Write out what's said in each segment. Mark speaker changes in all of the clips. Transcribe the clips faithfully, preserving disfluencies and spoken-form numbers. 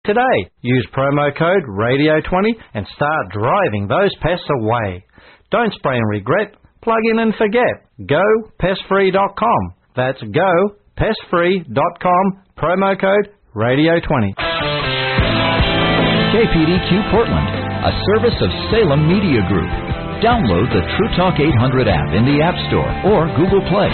Speaker 1: today. Use promo code radio twenty and start driving those pests away. Don't spray and regret. Plug in and forget. go pest free dot com. That's go pest free dot com. Promo code radio twenty.
Speaker 2: K P D Q Portland, a service of Salem Media Group. Download the True Talk eight hundred app in the App Store or Google Play.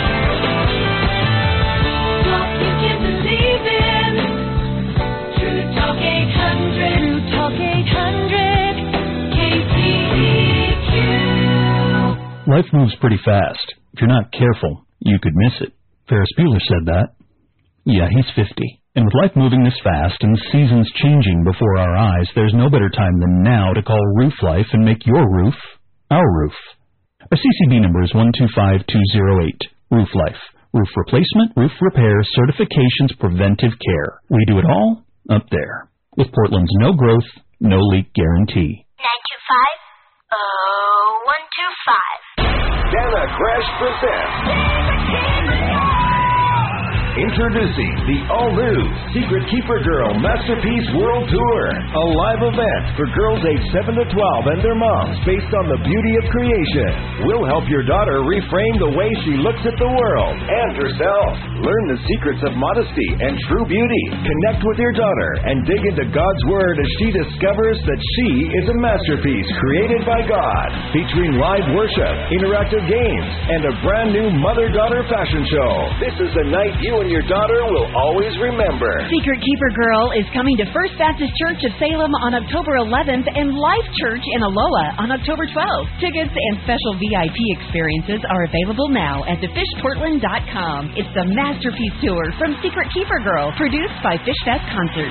Speaker 3: Talk you can believe in. True Talk eight hundred. True Talk eight hundred. K P D Q.
Speaker 4: Life moves pretty fast. If you're not careful, you could miss it. Ferris Bueller said that. Yeah, he's fifty. And with life moving this fast and seasons changing before our eyes, there's no better time than now to call Roof Life and make your roof our roof. Our C C B number is one two five two zero eight. Roof Life. Roof replacement, roof repair, certifications, preventive care. We do it all up there. With Portland's no growth, no leak guarantee.
Speaker 5: nine two five oh one two five.
Speaker 6: Dana Crash presents. Introducing the all-new Secret Keeper Girl Masterpiece World Tour, a live event for girls aged seven to twelve and their moms based on the beauty of creation. We'll help your daughter reframe the way she looks at the world and herself. Learn the secrets of modesty and true beauty. Connect with your daughter and dig into God's Word as she discovers that she is a masterpiece created by God, featuring live worship, interactive games, and a brand new mother-daughter fashion show. This is a night you and your daughter will always remember.
Speaker 7: Secret Keeper Girl is coming to First Baptist Church of Salem on October eleventh and Life Church in Aloha on October twelfth. Tickets and special V I P experiences are available now at the fish portland dot com. It's the Masterpiece Tour from Secret Keeper Girl, produced by Fish Fest Concerts.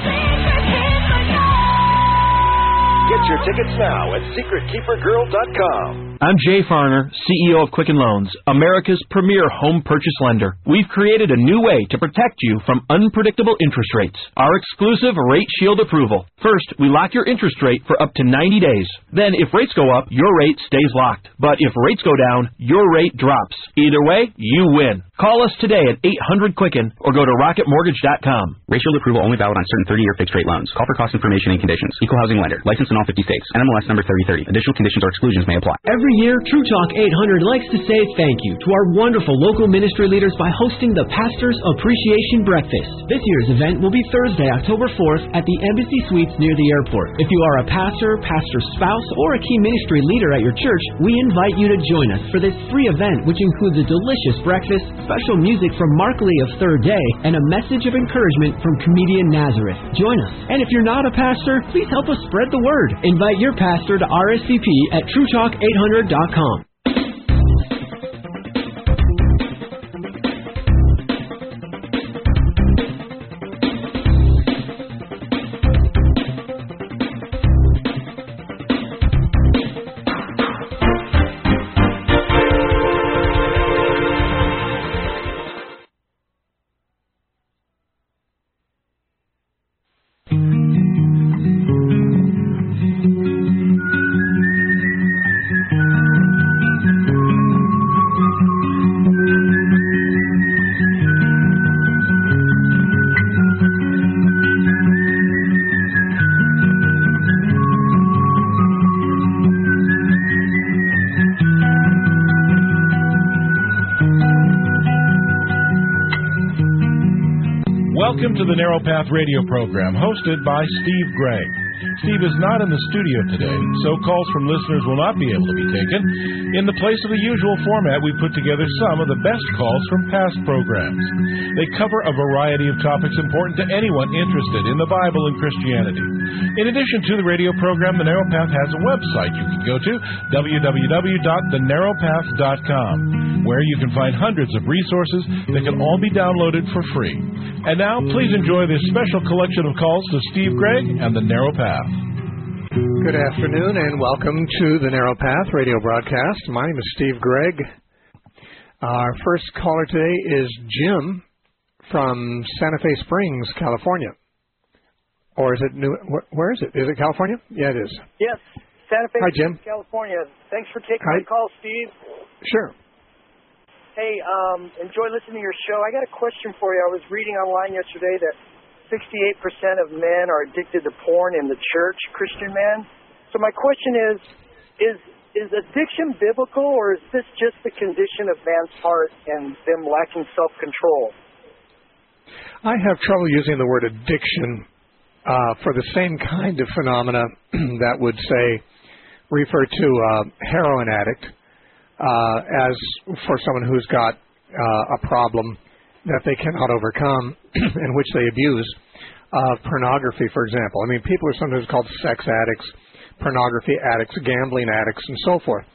Speaker 6: Get your tickets now at secret keeper girl dot com.
Speaker 8: I'm Jay Farner, C E O of Quicken Loans, America's premier home purchase lender. We've created a new way to protect you from unpredictable interest rates. Our exclusive Rate Shield approval. First, we lock your interest rate for up to ninety days. Then, if rates go up, your rate stays locked. But if rates go down, your rate drops. Either way, you win. Call us today at eight hundred Quicken or go to rocket mortgage dot com.
Speaker 9: Rate Shield approval only valid on certain thirty-year fixed-rate loans. Call for cost information and conditions. Equal housing lender. Licensed in all fifty states. N M L S number thirty thirty. Additional conditions or exclusions may apply.
Speaker 10: Every year, True Talk eight hundred likes to say thank you to our wonderful local ministry leaders by hosting the Pastor's Appreciation Breakfast. This year's event will be Thursday, October fourth at the Embassy Suites near the airport. If you are a pastor, pastor's spouse, or a key ministry leader at your church, we invite you to join us for this free event, which includes a delicious breakfast, special music from Mark Lee of Third Day, and a message of encouragement from comedian Nazareth. Join us. And if you're not a pastor, please help us spread the word. Invite your pastor to R S V P at true talk eight hundred dot com.
Speaker 11: Welcome to the Narrow Path Radio program, hosted by Steve Gregg. Steve is not in the studio today, so calls from listeners will not be able to be taken. In the place of the usual format, we put together some of the best calls from past programs. They cover a variety of topics important to anyone interested in the Bible and Christianity. In addition to the radio program, The Narrow Path has a website you can go to, w w w dot the narrow path dot com, where you can find hundreds of resources that can all be downloaded for free. And now, please enjoy this special collection of calls to Steve Gregg and The Narrow Path.
Speaker 12: Good afternoon and welcome to the Narrow Path radio broadcast. My name is Steve Gregg. Our first caller today is Jim from Santa Fe Springs, California. Or is it New? Where is it? Is it California? Yeah, it is.
Speaker 13: Yes, Santa Fe
Speaker 12: Hi,
Speaker 13: Springs,
Speaker 12: Jim.
Speaker 13: California. Thanks for taking
Speaker 12: Hi.
Speaker 13: my call, Steve.
Speaker 12: Sure.
Speaker 13: Hey, um, enjoy listening to your show. I got a question for you. I was reading online yesterday that sixty-eight percent of men are addicted to porn in the church, Christian men. So my question is, is is addiction biblical, or is this just the condition of man's heart and them lacking self-control?
Speaker 12: I have trouble using the word addiction uh, for the same kind of phenomena that would, say, refer to a heroin addict uh, as for someone who's got uh, a problem that they cannot overcome in which they abuse uh, pornography, for example. I mean, people are sometimes called sex addicts, pornography addicts, gambling addicts, and so forth.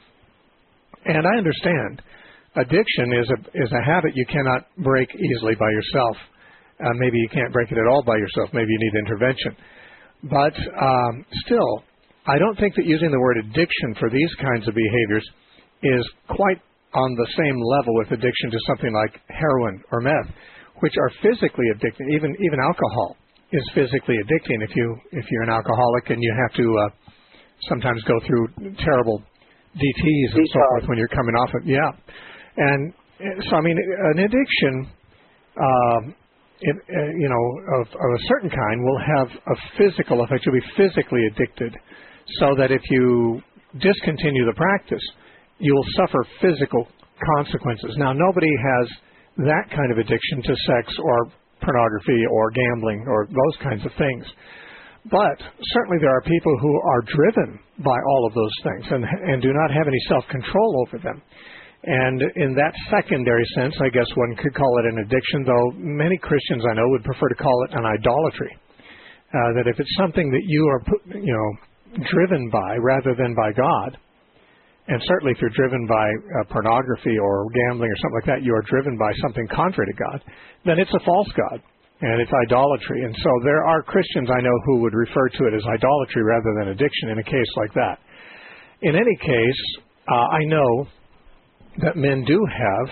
Speaker 12: And I understand addiction is a is a habit you cannot break easily by yourself. Uh, maybe you can't break it at all by yourself. Maybe you need intervention. But um, still, I don't think that using the word addiction for these kinds of behaviors is quite on the same level with addiction to something like heroin or meth, which are physically addicting. Even even alcohol is physically addicting if you if you're an alcoholic and you have to uh, sometimes go through terrible D Ts and so forth when you're coming off it. Yeah, and so I mean an addiction, um, it, uh, you know, of, of a certain kind will have a physical effect. You'll be physically addicted, so that if you discontinue the practice, you'll suffer physical consequences. Now, nobody has that kind of addiction to sex or pornography or gambling or those kinds of things. But certainly there are people who are driven by all of those things and, and do not have any self-control over them. And in that secondary sense, I guess one could call it an addiction, though many Christians I know would prefer to call it an idolatry. Uh, that if it's something that you are, you know, driven by rather than by God, and certainly if you're driven by uh, pornography or gambling or something like that, you are driven by something contrary to God, then it's a false God, and it's idolatry. And so there are Christians I know who would refer to it as idolatry rather than addiction in a case like that. In any case, uh, I know that men do have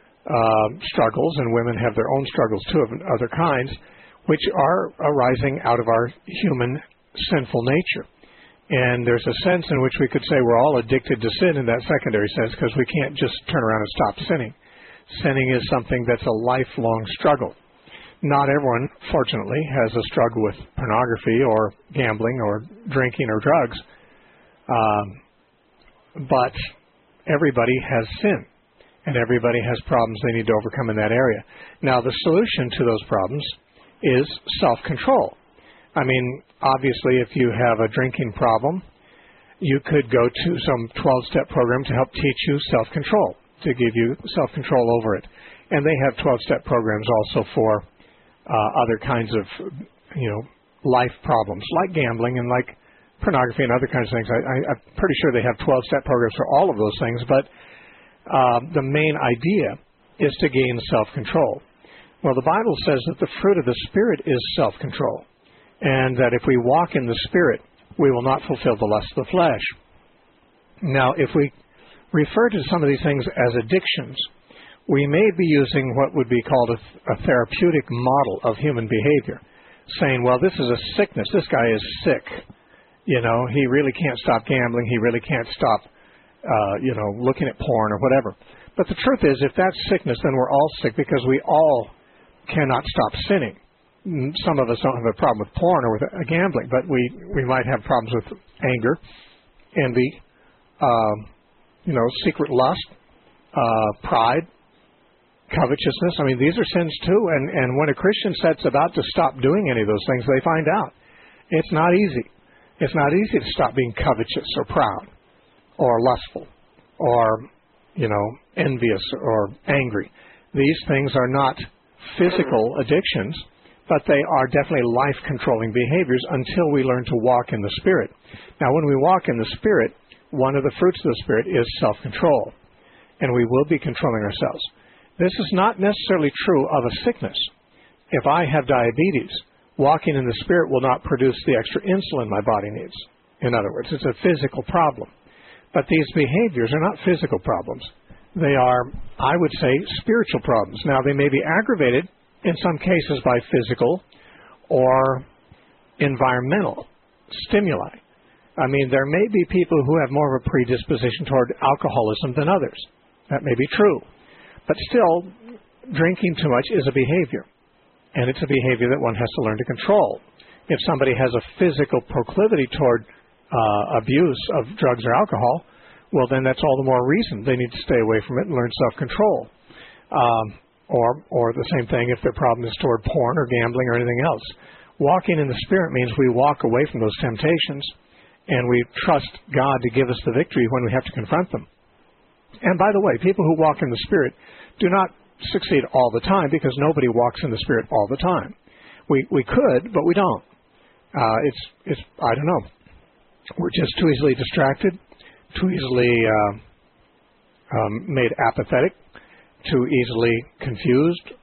Speaker 12: uh, struggles, and women have their own struggles too of other kinds, which are arising out of our human sinful nature. And there's a sense in which we could say we're all addicted to sin in that secondary sense, because we can't just turn around and stop sinning. Sinning is something that's a lifelong struggle. Not everyone, fortunately, has a struggle with pornography or gambling or drinking or drugs. Um, but everybody has sin, and everybody has problems they need to overcome in that area. Now, the solution to those problems is self-control. I mean, obviously, if you have a drinking problem, you could go to some twelve-step program to help teach you self-control, to give you self-control over it. And they have twelve-step programs also for uh, other kinds of, you know, life problems, like gambling and like pornography and other kinds of things. I, I, I'm pretty sure they have twelve-step programs for all of those things, but uh, the main idea is to gain self-control. Well, the Bible says that the fruit of the Spirit is self-control, and that if we walk in the Spirit, we will not fulfill the lust of the flesh. Now, if we refer to some of these things as addictions, we may be using what would be called a, a therapeutic model of human behavior, saying, well, this is a sickness. This guy is sick. You know, he really can't stop gambling. He really can't stop, uh, you know, looking at porn or whatever. But the truth is, if that's sickness, then we're all sick, because we all cannot stop sinning. Some of us don't have a problem with porn or with uh, gambling, but we, we might have problems with anger, envy, um, you know, secret lust, uh, pride, covetousness. I mean, these are sins too, and, and when a Christian sets about to stop doing any of those things, they find out it's not easy. It's not easy to stop being covetous or proud or lustful or, you know, envious or angry. These things are not physical addictions, but they are definitely life-controlling behaviors until we learn to walk in the Spirit. Now, when we walk in the Spirit, one of the fruits of the Spirit is self-control, and we will be controlling ourselves. This is not necessarily true of a sickness. If I have diabetes, walking in the Spirit will not produce the extra insulin my body needs. In other words, it's a physical problem. But these behaviors are not physical problems. They are, I would say, spiritual problems. Now, they may be aggravated in some cases by physical or environmental stimuli. I mean, there may be people who have more of a predisposition toward alcoholism than others. That may be true. But still, drinking too much is a behavior. and it's a behavior that one has to learn to control. If somebody has a physical proclivity toward uh, abuse of drugs or alcohol, well, then that's all the more reason they need to stay away from it and learn self-control. Um, or, or the same thing if their problem is toward porn or gambling or anything else. Walking in the Spirit means we walk away from those temptations and we trust God to give us the victory when we have to confront them. And by the way, people who walk in the Spirit do not succeed all the time because nobody walks in the Spirit all the time. We we could, but we don't. Uh, it's it's I don't know. We're just too easily distracted, too easily uh, um, made apathetic, too easily confused.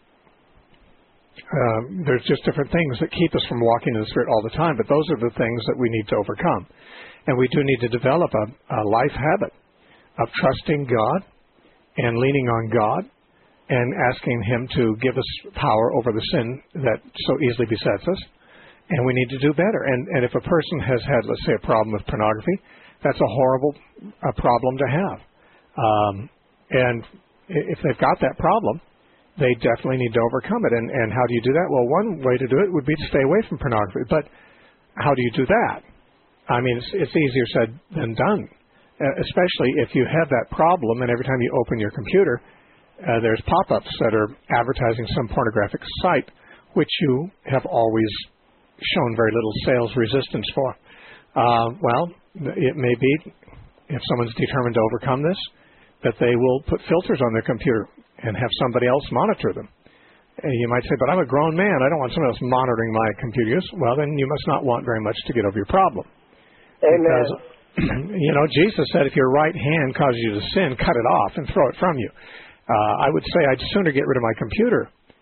Speaker 12: Um, there's just different things that keep us from walking in the Spirit all the time, but those are the things that we need to overcome. And we do need to develop a, a life habit of trusting God and leaning on God and asking Him to give us power over the sin that so easily besets us. And we need to do better. And, and if a person has had, let's say, a problem with pornography, that's a horrible uh, problem to have. Um, and if they've got that problem, they definitely need to overcome it. And, and how do you do that? Well, one way to do it would be to stay away from pornography. But how do you do that? I mean, it's, it's easier said than done, uh, especially if you have that problem and every time you open your computer, uh, there's pop-ups that are advertising some pornographic site, which you have always shown very little sales resistance for. Uh, well, it may be, if someone's determined to overcome this, that they will put filters on their computer and have somebody else monitor them. And you might say, but I'm a grown man. I don't want someone else monitoring my computer use. Well, then you must not want very much to get over your problem.
Speaker 13: Amen.
Speaker 12: Because, you know, Jesus said if your right hand causes you to sin, cut it off and throw it from you. Uh, I would say I'd sooner get rid of my computer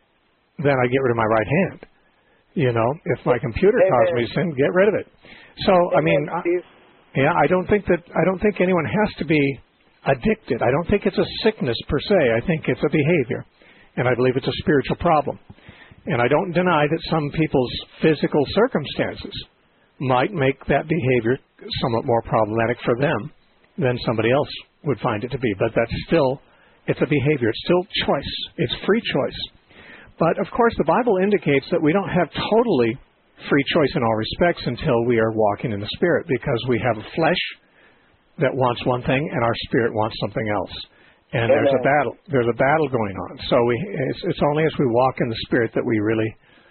Speaker 12: than I get rid of my right hand. You know, if my computer
Speaker 13: Amen.
Speaker 12: causes me to sin, get rid of it. So,
Speaker 13: Amen,
Speaker 12: I mean, I, yeah, I don't think that I don't think anyone has to be addicted. I don't think it's a sickness per se. I think it's a behavior, and I believe it's a spiritual problem. And I don't deny that some people's physical circumstances might make that behavior somewhat more problematic for them than somebody else would find it to be. But that's still, it's a behavior. It's still choice. It's free choice. But, of course, the Bible indicates that we don't have totally free choice in all respects until we are walking in the Spirit, because we have a flesh that wants one thing and our spirit wants something else. And there's a battle. There's a battle going on. So we, it's, it's only as we walk in the Spirit that we really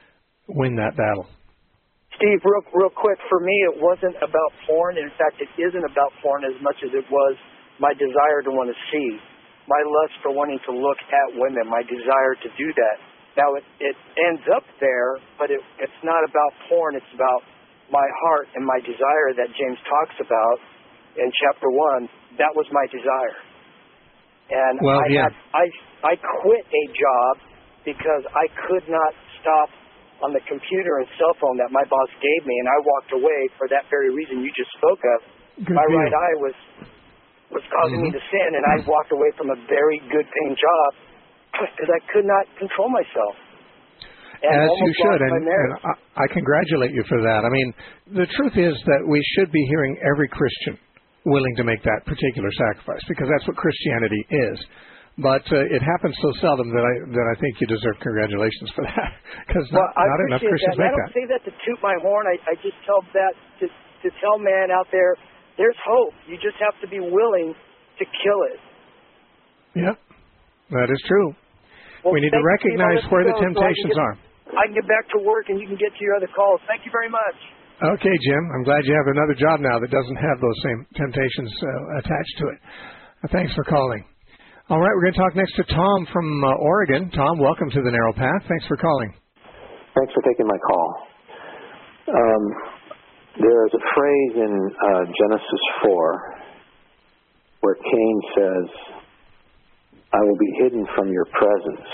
Speaker 12: win that battle.
Speaker 13: Steve, real, real quick, for me, it wasn't about porn. In fact, it isn't about porn as much as it was my desire to want to see, my lust for wanting to look at women, my desire to do that. Now, it, it ends up there, but it, it's not about porn. It's about my heart and my desire that James talks about in chapter one. That was my desire. And
Speaker 12: well,
Speaker 13: I,
Speaker 12: yeah.
Speaker 13: had, I, I quit a job because I could not stop on the computer and cell phone that my boss gave me, and I walked away for that very reason you just spoke of.
Speaker 12: Good
Speaker 13: my
Speaker 12: deal.
Speaker 13: right eye was was causing
Speaker 12: mm-hmm.
Speaker 13: me to sin, and I walked away from a very good-paying job because I could not control myself. And
Speaker 12: As you should, and, and I, I congratulate you for that. I mean, the truth is that we should be hearing every Christian willing to make that particular sacrifice, because that's what Christianity is. But uh, it happens so seldom that I that I think you deserve congratulations for that, because not,
Speaker 13: well,
Speaker 12: not enough Christians
Speaker 13: that.
Speaker 12: make
Speaker 13: I don't
Speaker 12: that.
Speaker 13: say that to toot my horn. I, I just tell that to, to tell man out there, there's hope. You just have to be willing to kill it.
Speaker 12: Yep, that is true.
Speaker 13: Well,
Speaker 12: we need to recognize where the temptations
Speaker 13: so I
Speaker 12: are.
Speaker 13: I can get back to work and you can get to your other calls. Thank you very much.
Speaker 12: Okay, Jim. I'm glad you have another job now that doesn't have those same temptations uh, attached to it. Uh, thanks for calling. All right, we're going to talk next to Tom from uh, Oregon. Tom, welcome to the Narrow Path. Thanks for calling.
Speaker 14: Thanks for taking my call. Um, there is a phrase in uh, Genesis four where Cain says, I will be hidden from your presence.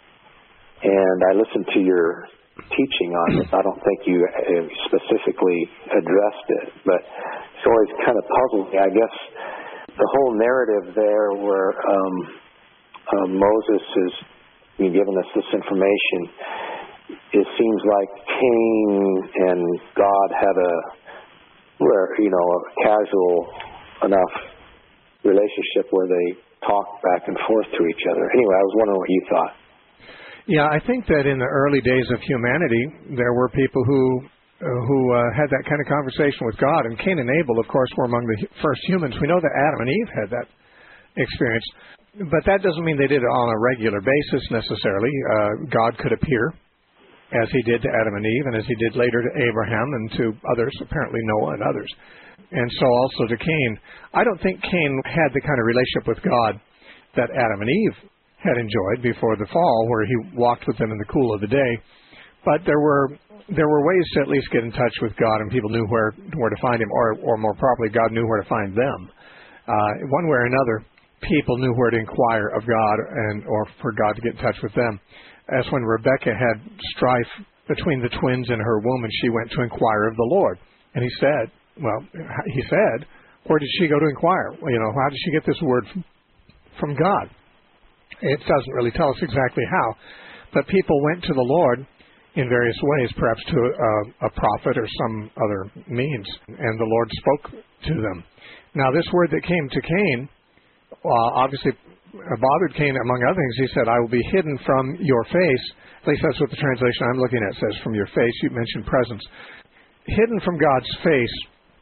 Speaker 14: And I listened to your teaching on it. I don't think you specifically addressed it, but it's always kind of puzzled me. I guess the whole narrative there where um, uh, Moses has been giving us this information, it seems like Cain and God had a, where you know, a casual enough relationship where they talked back and forth to each other. Anyway, I was wondering what you thought.
Speaker 12: Yeah, I think that in the early days of humanity, there were people who uh, who uh, had that kind of conversation with God. And Cain and Abel, of course, were among the first humans. We know that Adam and Eve had that experience. But that doesn't mean they did it on a regular basis necessarily. Uh, God could appear, as he did to Adam and Eve, and as he did later to Abraham and to others, apparently Noah and others. And so also to Cain. I don't think Cain had the kind of relationship with God that Adam and Eve had enjoyed before the fall, where he walked with them in the cool of the day. But there were there were ways to at least get in touch with God, and people knew where where to find him, or or more properly, God knew where to find them. Uh, one way or another, people knew where to inquire of God, and or for God to get in touch with them. As when Rebekah had strife between the twins in her womb, and she went to inquire of the Lord, and he said, well, he said, where did she go to inquire? Well, you know, how did she get this word from, from God? It doesn't really tell us exactly how, but people went to the Lord in various ways, perhaps to a, a prophet or some other means, and the Lord spoke to them. Now, this word that came to Cain, uh, obviously bothered Cain, among other things. He said, I will be hidden from your face. At least that's what the translation I'm looking at says, from your face. You mentioned presence. Hidden from God's face,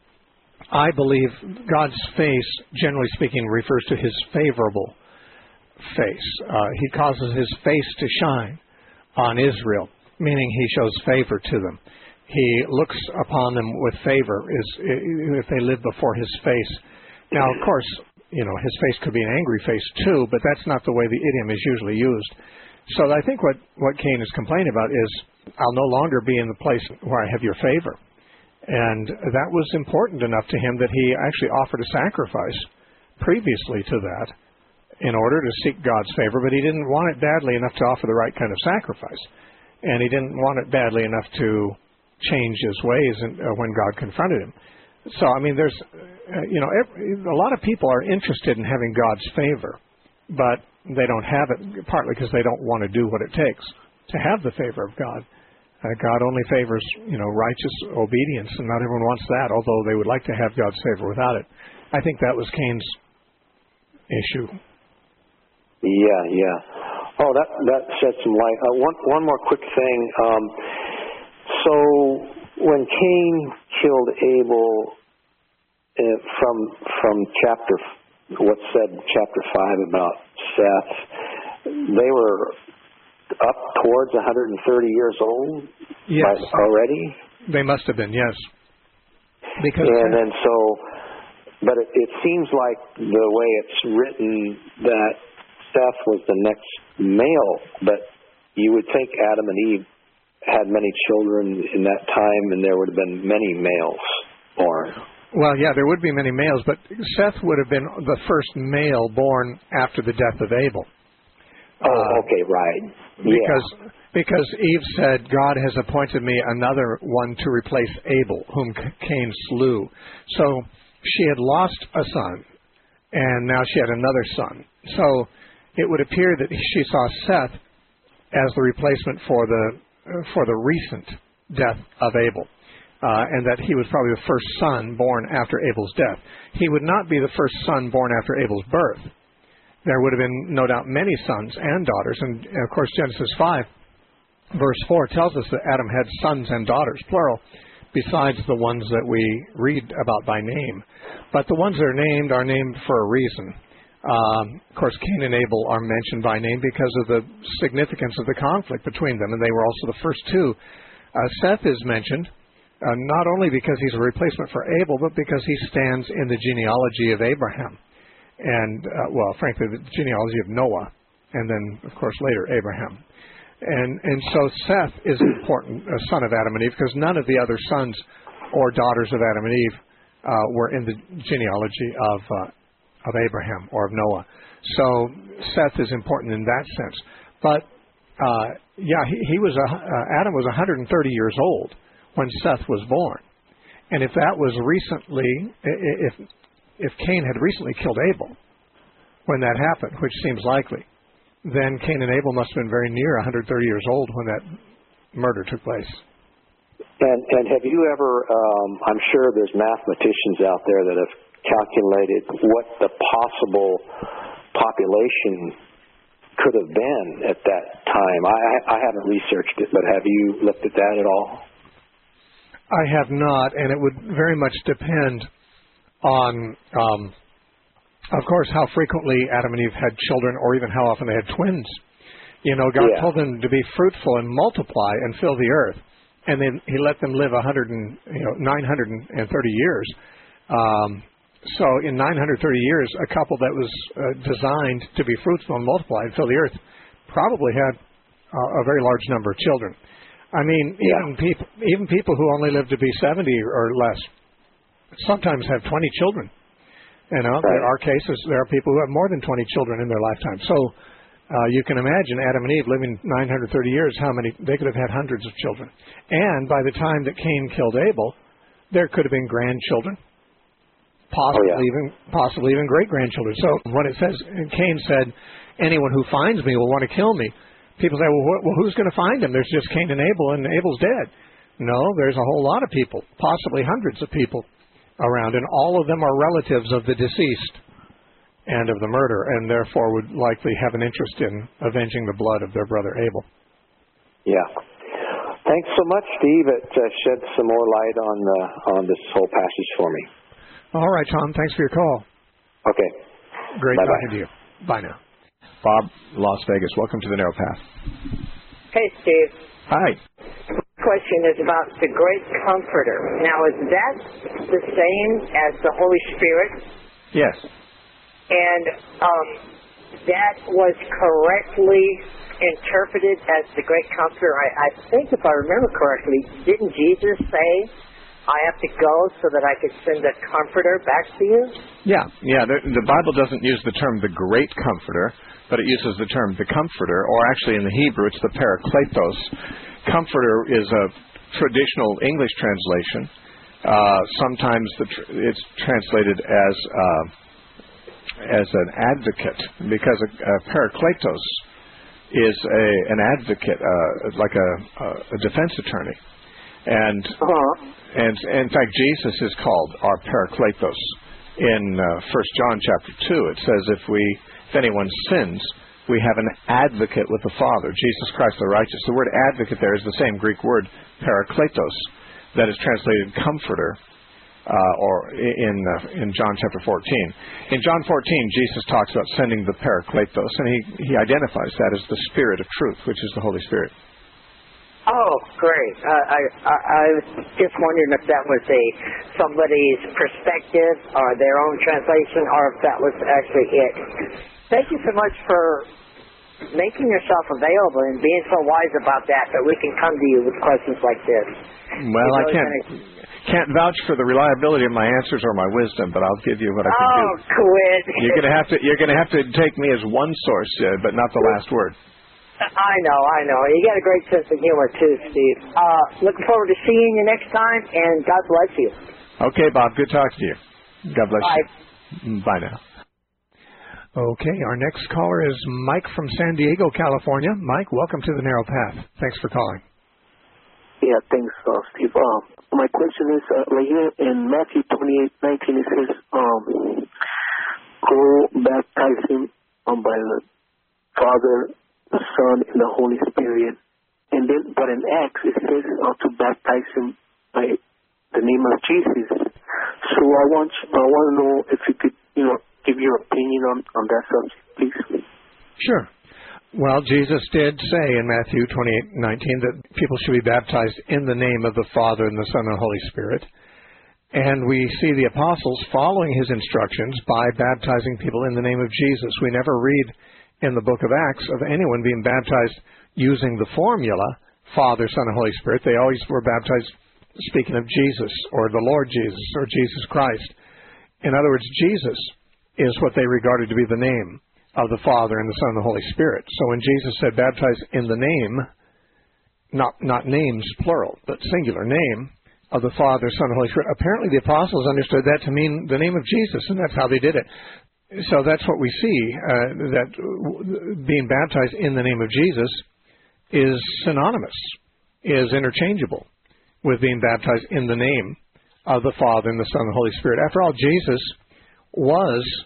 Speaker 12: I believe God's face, generally speaking, refers to his favorable face. Uh, he causes his face to shine on Israel, meaning he shows favor to them. He looks upon them with favor is, if they live before his face. Now, of course, you know, his face could be an angry face too, but that's not the way the idiom is usually used. So I think what, what Cain is complaining about is, I'll no longer be in the place where I have your favor. And that was important enough to him that he actually offered a sacrifice previously to that in order to seek God's favor, but he didn't want it badly enough to offer the right kind of sacrifice. And he didn't want it badly enough to change his ways and, uh, when God confronted him. So, I mean, there's, uh, you know, every, a lot of people are interested in having God's favor, but they don't have it, partly because they don't want to do what it takes to have the favor of God. Uh, God only favors, you know, righteous obedience, and not everyone wants that, although they would like to have God's favor without it. I think that was Cain's issue.
Speaker 14: Yeah, yeah. Oh, that that sheds some light. Uh, one one more quick thing. Um, so when Cain killed Abel, uh, from from chapter what's said in chapter five about Seth, they were up towards one hundred thirty years old.
Speaker 12: Yes,
Speaker 14: already.
Speaker 12: They must have been, yes. Because
Speaker 14: and then so, but it, it seems like the way it's written that Seth was the next male, but you would think Adam and Eve had many children in that time, and there would have been many males born.
Speaker 12: Well, yeah, there would be many males, but Seth would have been the first male born after the death of Abel.
Speaker 14: Oh, uh, okay, right.
Speaker 12: Because
Speaker 14: yeah.
Speaker 12: because Eve said, God has appointed me another one to replace Abel, whom Cain slew. So she had lost a son, and now she had another son. So it would appear that she saw Seth as the replacement for the for the recent death of Abel, uh, and that he was probably the first son born after Abel's death. He would not be the first son born after Abel's birth. There would have been, no doubt, many sons and daughters, and of course Genesis five, verse four tells us that Adam had sons and daughters, plural, besides the ones that we read about by name. But the ones that are named are named for a reason. Um, of course, Cain and Abel are mentioned by name because of the significance of the conflict between them, and they were also the first two. Uh, Seth is mentioned uh, not only because he's a replacement for Abel, but because he stands in the genealogy of Abraham, and, uh, well, frankly, the genealogy of Noah, and then, of course, later Abraham. And and so Seth is an important uh, son of Adam and Eve, because none of the other sons or daughters of Adam and Eve uh, were in the genealogy of uh, of Abraham or of Noah. So Seth is important in that sense. But uh, yeah, he, he was a, uh, Adam was one hundred thirty years old when Seth was born, and if that was recently, if if Cain had recently killed Abel when that happened, which seems likely, then Cain and Abel must have been very near one hundred thirty years old when that murder took place.
Speaker 14: And and have you ever? Um, I'm sure there's mathematicians out there that have calculated what the possible population could have been at that time. I, I haven't researched it, but have you looked at that at all?
Speaker 12: I have not, and it would very much depend on, um, of course, how frequently Adam and Eve had children, or even how often they had twins. You know, God
Speaker 14: yeah.
Speaker 12: told them to be fruitful and multiply and fill the earth, and then He let them live a hundred and you know nine hundred and thirty years. Um, so, in nine hundred thirty years, a couple that was uh, designed to be fruitful and multiply and fill the earth probably had uh, a very large number of children. I mean,
Speaker 14: yeah.
Speaker 12: even people, even people who only live to be seventy or less, sometimes have twenty children. You know, right. There are cases, there are people who have more than twenty children in their lifetime. So uh, you can imagine Adam and Eve living nine hundred thirty years, how many, they could have had hundreds of children. And by the time that Cain killed Abel, there could have been grandchildren, possibly, oh, yeah. even, possibly even great-grandchildren. So when it says, Cain said, anyone who finds me will want to kill me, people say, well, wh- well who's going to find him? There's just Cain and Abel, and Abel's dead. No, there's a whole lot of people, possibly hundreds of people around, and all of them are relatives of the deceased and of the murder, and therefore would likely have an interest in avenging the blood of their brother Abel.
Speaker 14: Yeah. Thanks so much, Steve. It uh, sheds some more light on uh, on this whole passage for me.
Speaker 12: All right, Tom. Thanks for your call.
Speaker 14: Okay.
Speaker 12: Great
Speaker 14: Bye-bye.
Speaker 12: talking to you. Bye now.
Speaker 15: Bob, Las Vegas. Welcome to the Narrow Path.
Speaker 16: Hey, Steve.
Speaker 15: Hi.
Speaker 16: Question is about the Great Comforter. Now, is that the same as the Holy Spirit?
Speaker 15: Yes.
Speaker 16: And um, that was correctly interpreted as the Great Comforter. I, I think, if I remember correctly, didn't Jesus say, I have to go so that I could send a comforter back to you?
Speaker 15: Yeah, yeah. The, the Bible doesn't use the term the Great Comforter, but it uses the term the Comforter, or actually in the Hebrew, it's the Parakletos. Comforter is a traditional English translation. Uh, sometimes the tr- it's translated as uh, as an advocate, because a, a Parakletos is a an advocate, uh, like a, a defense attorney. And, uh-huh. and in fact, Jesus is called our Parakletos. In uh, First John chapter two, it says, if we, if anyone sins, we have an advocate with the Father, Jesus Christ the righteous. The word advocate there is the same Greek word, Parakletos, that is translated comforter, uh, or in uh, in John chapter fourteen. In John fourteen, Jesus talks about sending the Parakletos, and he, he identifies that as the Spirit of truth, which is the Holy Spirit.
Speaker 16: Oh, great. Uh, I, I I was just wondering if that was a somebody's perspective or their own translation, or if that was actually it. Thank you so much for making yourself available and being so wise about that, that we can come to you with questions like this.
Speaker 15: Well, I can't can't vouch for the reliability of my answers or my wisdom, but I'll give you what I can
Speaker 16: oh,
Speaker 15: do.
Speaker 16: Oh, quit!
Speaker 15: You're gonna have to you're gonna have to take me as one source, uh, but not the last word.
Speaker 16: I know, I know. You got a great sense of humor too, Steve. Uh, looking forward to seeing you next time, and God bless you.
Speaker 15: Okay, Bob. Good talking to you. God bless
Speaker 16: Bye.
Speaker 15: you. Bye now.
Speaker 12: Okay, our next caller is Mike from San Diego, California. Mike, welcome to the Narrow Path. Thanks for calling.
Speaker 17: Yeah, thanks, uh, Steve. Uh, my question is, uh, right here in Matthew twenty-eight nineteen, it says, um, go baptize him um, by the Father, the Son, and the Holy Spirit. And then, but in Acts, it says uh, to baptize him by the name of Jesus. So I want, I want to know if you could, you know, give your opinion on, on that subject, please.
Speaker 12: Sure. Well, Jesus did say in Matthew twenty-eight nineteen that people should be baptized in the name of the Father and the Son and the Holy Spirit. And we see the apostles following his instructions by baptizing people in the name of Jesus. We never read in the book of Acts of anyone being baptized using the formula Father, Son, and Holy Spirit. They always were baptized speaking of Jesus or the Lord Jesus or Jesus Christ. In other words, Jesus is what they regarded to be the name of the Father and the Son and the Holy Spirit. So when Jesus said baptize in the name, not not names plural, but singular name of the Father, Son, and Holy Spirit, apparently the apostles understood that to mean the name of Jesus, and that's how they did it. So that's what we see, uh, that being baptized in the name of Jesus is synonymous, is interchangeable with being baptized in the name of the Father and the Son and the Holy Spirit. After all, Jesus was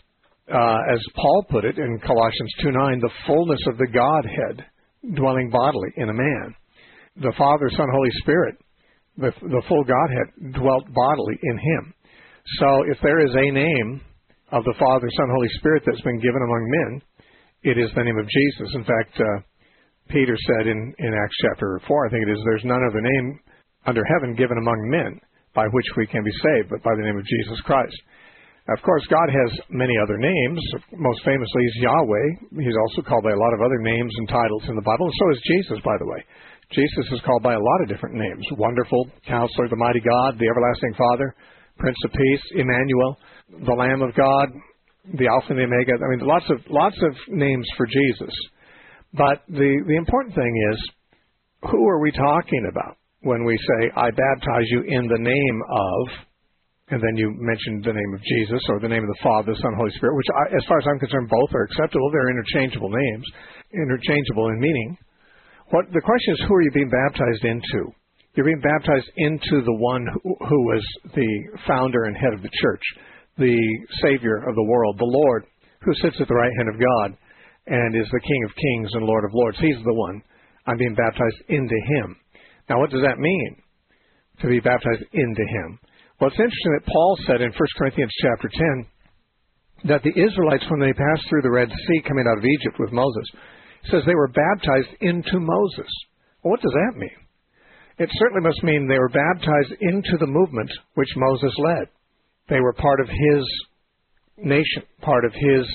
Speaker 12: uh, as Paul put it in Colossians two nine, the fullness of the Godhead dwelling bodily in a man. The Father, Son, Holy Spirit, the, the full Godhead dwelt bodily in him. So if there is a name of the Father, Son, Holy Spirit that's been given among men, it is the name of Jesus. In fact, uh, Peter said in, in Acts chapter four, I think it is, there's none other name under heaven given among men by which we can be saved, but by the name of Jesus Christ. Of course, God has many other names. Most famously is Yahweh. He's also called by a lot of other names and titles in the Bible, and so is Jesus, by the way. Jesus is called by a lot of different names. Wonderful, Counselor, the Mighty God, the Everlasting Father, Prince of Peace, Emmanuel, the Lamb of God, the Alpha and the Omega. I mean, lots of lots of names for Jesus. But the, the important thing is, who are we talking about when we say, I baptize you in the name of, and then you mentioned the name of Jesus or the name of the Father, the Son, Holy Spirit, which, I, as far as I'm concerned, both are acceptable. They're interchangeable names, interchangeable in meaning. What the question is, who are you being baptized into? You're being baptized into the one who, who was the founder and head of the church, the Savior of the world, the Lord, who sits at the right hand of God and is the King of kings and Lord of lords. He's the one. I'm being baptized into him. Now, what does that mean, to be baptized into him? Well, it's interesting that Paul said in First Corinthians chapter ten that the Israelites, when they passed through the Red Sea coming out of Egypt with Moses, it says they were baptized into Moses. Well, what does that mean? It certainly must mean they were baptized into the movement which Moses led. They were part of his nation, part of his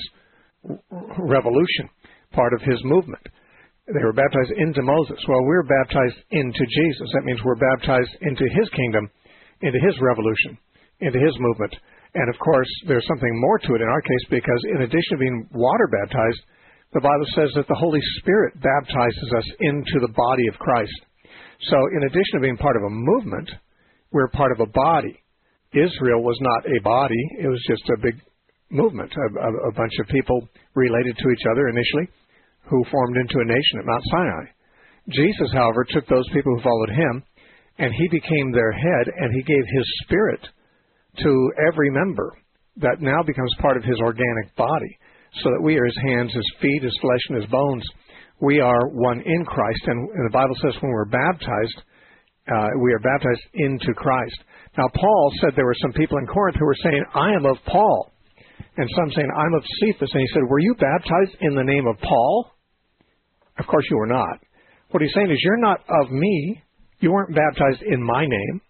Speaker 12: revolution, part of his movement. They were baptized into Moses. Well, we're baptized into Jesus. That means we're baptized into his kingdom, into his revolution, into his movement. And, of course, there's something more to it in our case, because in addition to being water baptized, the Bible says that the Holy Spirit baptizes us into the body of Christ. So in addition to being part of a movement, we're part of a body. Israel was not a body. It was just a big movement, a, a, a bunch of people related to each other initially who formed into a nation at Mount Sinai. Jesus, however, took those people who followed him, and he became their head, and he gave his Spirit to every member that now becomes part of his organic body, so that we are his hands, his feet, his flesh, and his bones. We are one in Christ, and, and the Bible says when we're baptized, uh, we are baptized into Christ. Now, Paul said there were some people in Corinth who were saying, I am of Paul, and some saying, I'm of Cephas. And he said, were you baptized in the name of Paul? Of course you were not. What he's saying is, you're not of me. You weren't baptized in my name.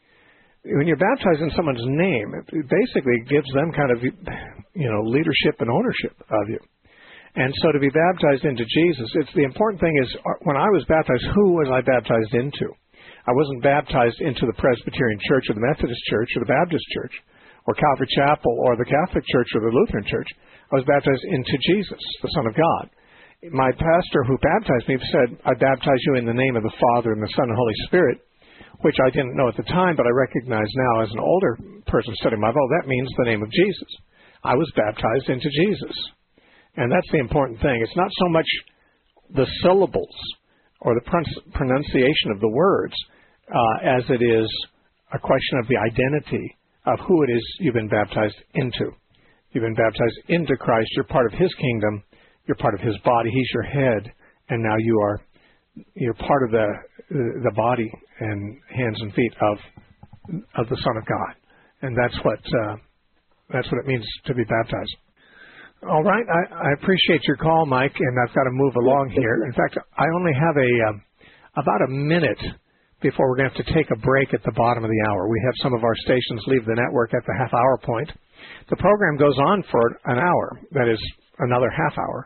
Speaker 12: When you're baptized in someone's name, it basically gives them kind of, you know, leadership and ownership of you. And so to be baptized into Jesus, it's the important thing is, when I was baptized, who was I baptized into? I wasn't baptized into the Presbyterian Church or the Methodist Church or the Baptist Church or Calvary Chapel or the Catholic Church or the Lutheran Church. I was baptized into Jesus, the Son of God. My pastor who baptized me said, I baptize you in the name of the Father and the Son and Holy Spirit, which I didn't know at the time, but I recognize now as an older person studying my Bible, that means the name of Jesus. I was baptized into Jesus. And that's the important thing. It's not so much the syllables or the pronunciation of the words uh, as it is a question of the identity of who it is you've been baptized into. You've been baptized into Christ. You're part of his kingdom. You're part of his body. He's your head. And now you are you're part of the the body and hands and feet of of the Son of God. And that's what uh, that's what it means to be baptized. All right, I, I appreciate your call, Mike, and I've got to move along here. In fact, I only have a um, about a minute before we're going to have to take a break at the bottom of the hour. We have some of our stations leave the network at the half-hour point. The program goes on for an hour, that is another half hour.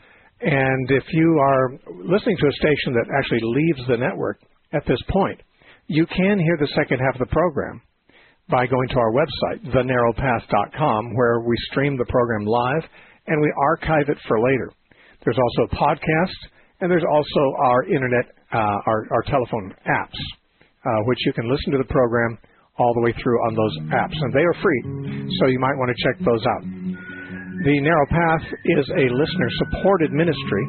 Speaker 12: And if you are listening to a station that actually leaves the network at this point, you can hear the second half of the program by going to our website, the narrow path dot com, where we stream the program live and we archive it for later. There's also a podcast, and there's also our internet, uh, our, our telephone apps, uh, which you can listen to the program all the way through on those apps, and they are free, so you might want to check those out. The Narrow Path is a listener-supported ministry,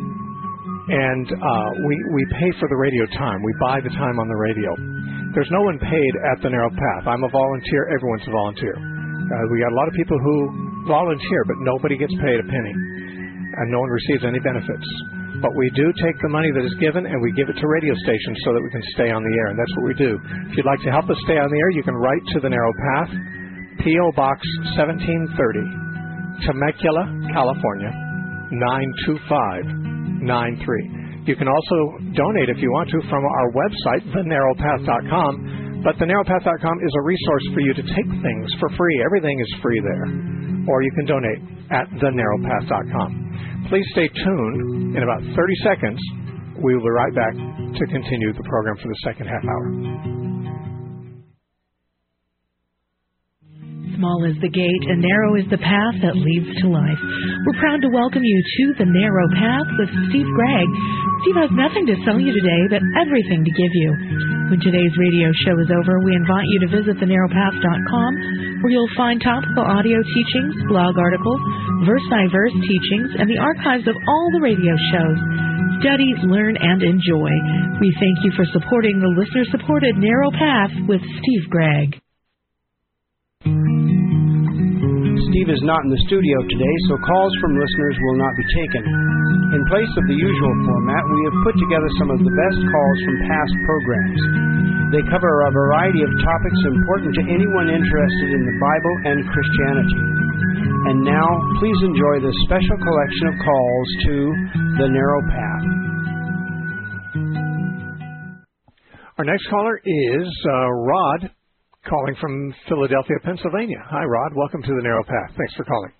Speaker 12: and uh, we, we pay for the radio time. We buy the time on the radio. There's no one paid at the Narrow Path. I'm a volunteer. Everyone's a volunteer. Uh, we got a lot of people who volunteer, but nobody gets paid a penny, and no one receives any benefits. But we do take the money that is given and we give it to radio stations so that we can stay on the air, and that's what we do. If you'd like to help us stay on the air, you can write to the Narrow Path, P O. Box seventeen thirty, Temecula, California, nine two five nine three. You can also donate if you want to from our website, the narrow path dot com. But the narrow path dot com is a resource for you to take things for free. Everything is free there. Or you can donate at the narrow path dot com. Please stay tuned. In about thirty seconds, we will be right back to continue the program for the second half hour.
Speaker 18: Small is the gate and narrow is the path that leads to life. We're proud to welcome you to The Narrow Path with Steve Gregg. Steve has nothing to sell you today, but everything to give you. When today's radio show is over, we invite you to visit the narrow path dot com, where you'll find topical audio teachings, blog articles, verse-by-verse teachings, and the archives of all the radio shows. Study, learn, and enjoy. We thank you for supporting the listener-supported Narrow Path with Steve Gregg.
Speaker 19: Steve is not in the studio today, so calls from listeners will not be taken. In place of the usual format, we have put together some of the best calls from past programs. They cover a variety of topics important to anyone interested in the Bible and Christianity. And now, please enjoy this special collection of calls to The Narrow Path.
Speaker 12: Our next caller is uh, Rod, calling from Philadelphia, Pennsylvania. Hi, Rod. Welcome to The Narrow Path. Thanks for calling.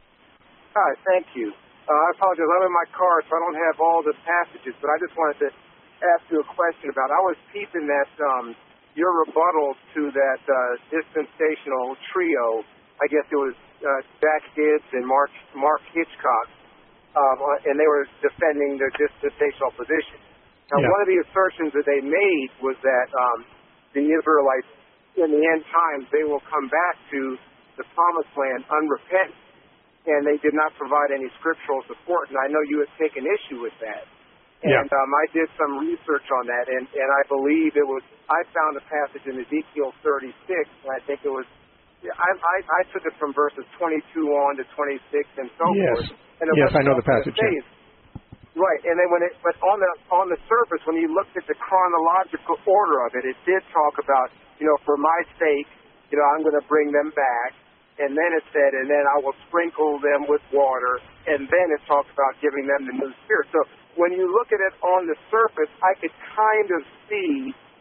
Speaker 20: Hi, thank you. Uh, I apologize. I'm in my car, so I don't have all the passages, but I just wanted to ask you a question about. I was peeping that um, your rebuttal to that uh, dispensational trio. I guess it was uh, Jack Gibbs and Mark Mark Hitchcock, um, and they were defending their dispensational position. Now,
Speaker 12: Yeah.
Speaker 20: one of the assertions that they made was that um, the Israelites, in the end times, they will come back to the promised land unrepentant, and they did not provide any scriptural support. And I know you have taken issue with that.
Speaker 12: Yeah.
Speaker 20: And um, I did some research on that, and, and I believe it was, I found a passage in Ezekiel thirty-six, and I think it was, I, I, I took it from verses twenty-two on to twenty-six and so
Speaker 12: Yes.
Speaker 20: forth. And it
Speaker 12: Yes,
Speaker 20: was
Speaker 12: I know the
Speaker 20: about
Speaker 12: passage,
Speaker 20: faith. Right, and then when it, but on the on the surface, when you looked at the chronological order of it, it did talk about, you know, for my sake, you know, I'm going to bring them back, and then it said, and then I will sprinkle them with water, and then it talks about giving them the new spirit. So when you look at it on the surface, I could kind of see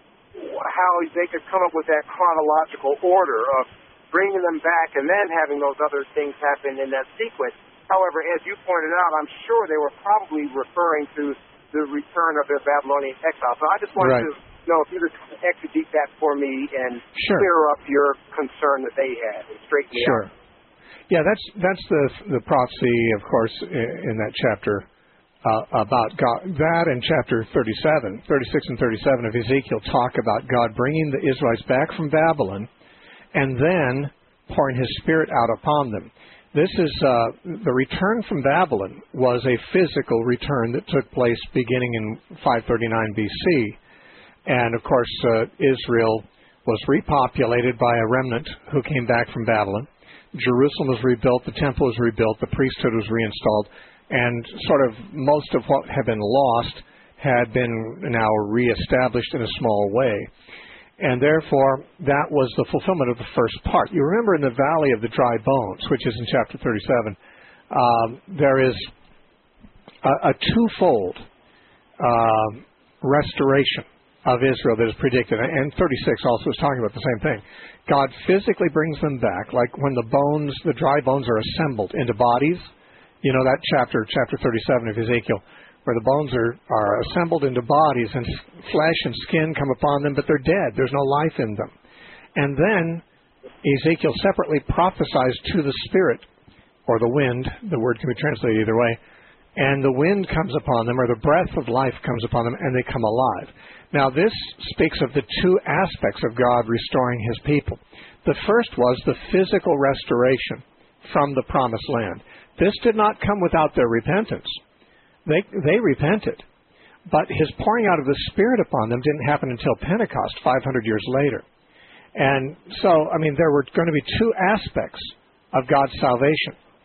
Speaker 20: how they could come up with that chronological order of bringing them back and then having those other things happen in that sequence. However, as you pointed out, I'm sure they were probably referring to the return of their Babylonian exile. So I just wanted
Speaker 12: Right.
Speaker 20: to know if you could exegete that for me and
Speaker 12: Sure.
Speaker 20: clear up your concern that they had and straighten me
Speaker 12: Sure.
Speaker 20: out.
Speaker 12: Yeah, that's that's the the prophecy, of course, in, in that chapter uh, about God. That and chapter thirty-seven, thirty-six and thirty-seven of Ezekiel talk about God bringing the Israelites back from Babylon and then pouring His Spirit out upon them. This is uh, the return from Babylon was a physical return that took place beginning in five thirty-nine B C, and of course uh, Israel was repopulated by a remnant who came back from Babylon. Jerusalem was rebuilt, the temple was rebuilt, the priesthood was reinstalled, and sort of most of what had been lost had been now reestablished in a small way. And therefore, that was the fulfillment of the first part. You remember in the Valley of the Dry Bones, which is in chapter thirty-seven, um, there is a, a twofold uh, restoration of Israel that is predicted. And thirty-six also is talking about the same thing. God physically brings them back, like when the bones, the dry bones are assembled into bodies. You know that chapter, chapter thirty-seven of Ezekiel, where the bones are, are assembled into bodies and flesh and skin come upon them, but they're dead. There's no life in them. And then Ezekiel separately prophesies to the Spirit, or the wind, the word can be translated either way, and the wind comes upon them, or the breath of life comes upon them, and they come alive. Now this speaks of the two aspects of God restoring His people. The first was the physical restoration from the promised land. This did not come without their repentance. They they repented, but His pouring out of the Spirit upon them didn't happen until Pentecost, five hundred years later. And so, I mean, there were going to be two aspects of God's salvation.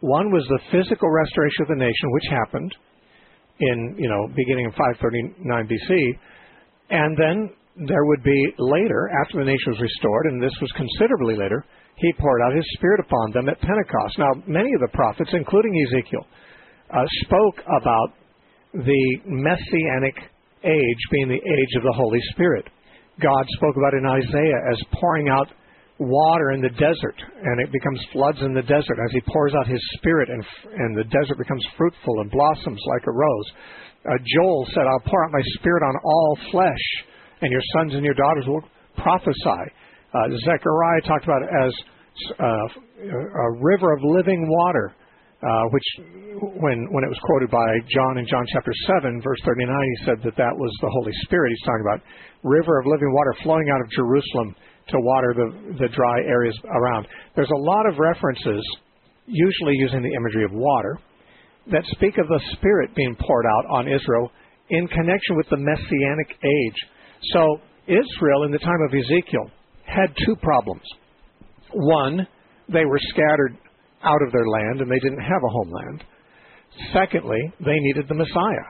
Speaker 12: One was the physical restoration of the nation, which happened in, you know, beginning in five thirty-nine B C, and then there would be later, after the nation was restored, and this was considerably later, he poured out his Spirit upon them at Pentecost. Now, many of the prophets, including Ezekiel, uh, spoke about the Messianic age being the age of the Holy Spirit. God spoke about in Isaiah as pouring out water in the desert, and it becomes floods in the desert as he pours out his Spirit, and, and the desert becomes fruitful and blossoms like a rose. Uh, Joel said, I'll pour out my Spirit on all flesh, and your sons and your daughters will prophesy. Uh, Zechariah talked about it as uh, a river of living water, uh, which when when it was quoted by John in John chapter seven, verse thirty-nine, he said that that was the Holy Spirit. He's talking about river of living water flowing out of Jerusalem to water the, the dry areas around. There's a lot of references, usually using the imagery of water, that speak of the Spirit being poured out on Israel in connection with the Messianic age. So Israel, in the time of Ezekiel, had two problems. One, they were scattered out of their land and they didn't have a homeland. Secondly, they needed the Messiah.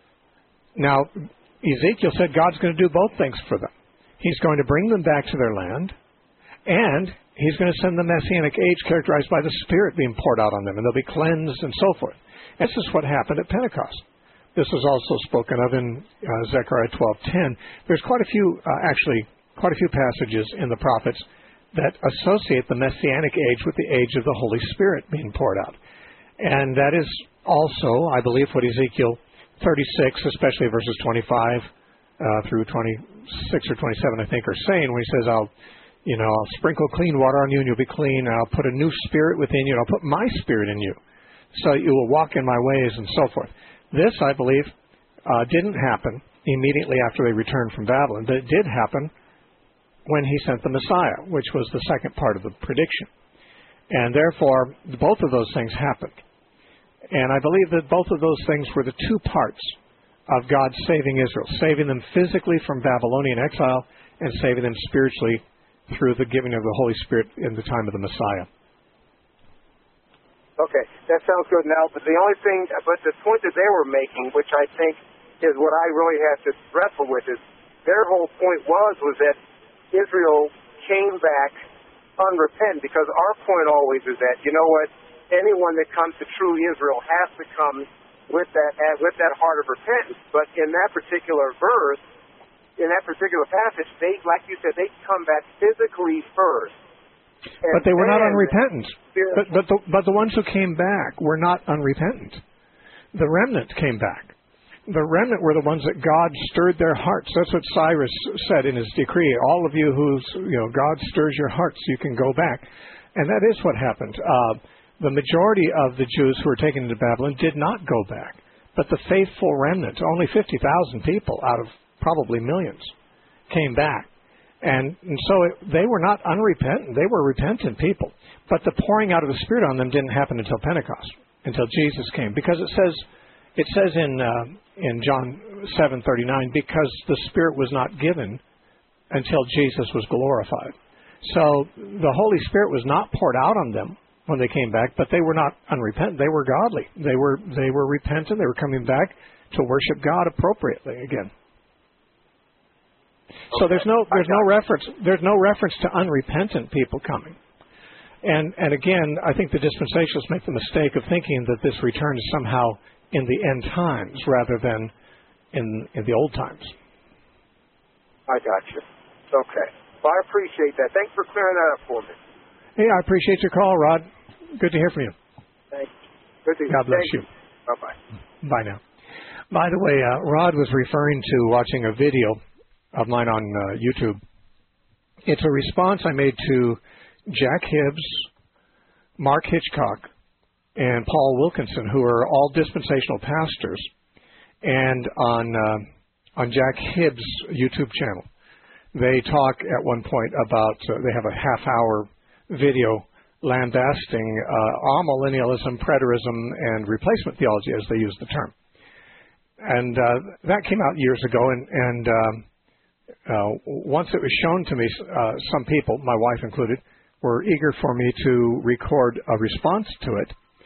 Speaker 12: Now, Ezekiel said God's going to do both things for them. He's going to bring them back to their land, and he's going to send the Messianic age characterized by the Spirit being poured out on them, and they'll be cleansed and so forth. This is what happened at Pentecost. This was also spoken of in uh, Zechariah twelve ten. There's quite a few, uh, actually, quite a few passages in the prophets that associate the Messianic age with the age of the Holy Spirit being poured out. And that is also, I believe, what Ezekiel thirty-six, especially verses twenty-five uh, through twenty-six or twenty-seven, I think, are saying when he says, I'll, you know, I'll sprinkle clean water on you and you'll be clean, and I'll put a new spirit within you, and I'll put my Spirit in you, so you will walk in my ways, and so forth. This, I believe, uh, didn't happen immediately after they returned from Babylon, but it did happen when he sent the Messiah, which was the second part of the prediction. And therefore, both of those things happened. And I believe that both of those things were the two parts of God saving Israel, saving them physically from Babylonian exile and saving them spiritually through the giving of the Holy Spirit in the time of the Messiah.
Speaker 20: Okay, that sounds good now, but the only thing, but the point that they were making, which I think is what I really have to wrestle with, is their whole point was, was that Israel came back unrepentant, because our point always is that, you know what, anyone that comes to true Israel has to come with that with that heart of repentance. But in that particular verse, in that particular passage, they, like you said, they come back physically first. And
Speaker 12: but they were not unrepentant.
Speaker 20: Yeah.
Speaker 12: But but the, but the ones who came back were not unrepentant. The remnant came back. The remnant were the ones that God stirred their hearts. That's what Cyrus said in his decree. All of you who's, you know, God stirs your hearts, you can go back. And that is what happened. Uh, the majority of the Jews who were taken into Babylon did not go back. But the faithful remnant, only fifty thousand people out of probably millions, came back. And, and so it, they were not unrepentant. They were repentant people. But the pouring out of the Spirit on them didn't happen until Pentecost, until Jesus came. Because it says, it says in uh, in John seven thirty-nine, because the Spirit was not given until Jesus was glorified. So the Holy Spirit was not poured out on them when they came back, but they were not unrepentant. They were godly. They were they were repentant. They were coming back to worship God appropriately again. So there's no there's no reference there's no reference to unrepentant people coming. And and again, I think the dispensationalists make the mistake of thinking that this return is somehow in the end times rather than in in the old times.
Speaker 20: I got you. Okay. Well, I appreciate that. Thanks for clearing that up for me.
Speaker 12: Hey, I appreciate your call, Rod. Good to hear from you.
Speaker 20: Thanks. Good to hear.
Speaker 12: God bless
Speaker 20: Thank
Speaker 12: you.
Speaker 20: Bye-bye.
Speaker 12: Bye now. By the way, uh, Rod was referring to watching a video of mine on uh, YouTube. It's a response I made to Jack Hibbs, Mark Hitchcock, and Paul Wilkinson, who are all dispensational pastors, and on uh, on Jack Hibbs' YouTube channel. They talk at one point about, uh, they have a half-hour video lambasting uh, amillennialism, preterism, and replacement theology, as they use the term. And uh, that came out years ago, and, and um, uh, once it was shown to me, uh, some people, my wife included, were eager for me to record a response to it.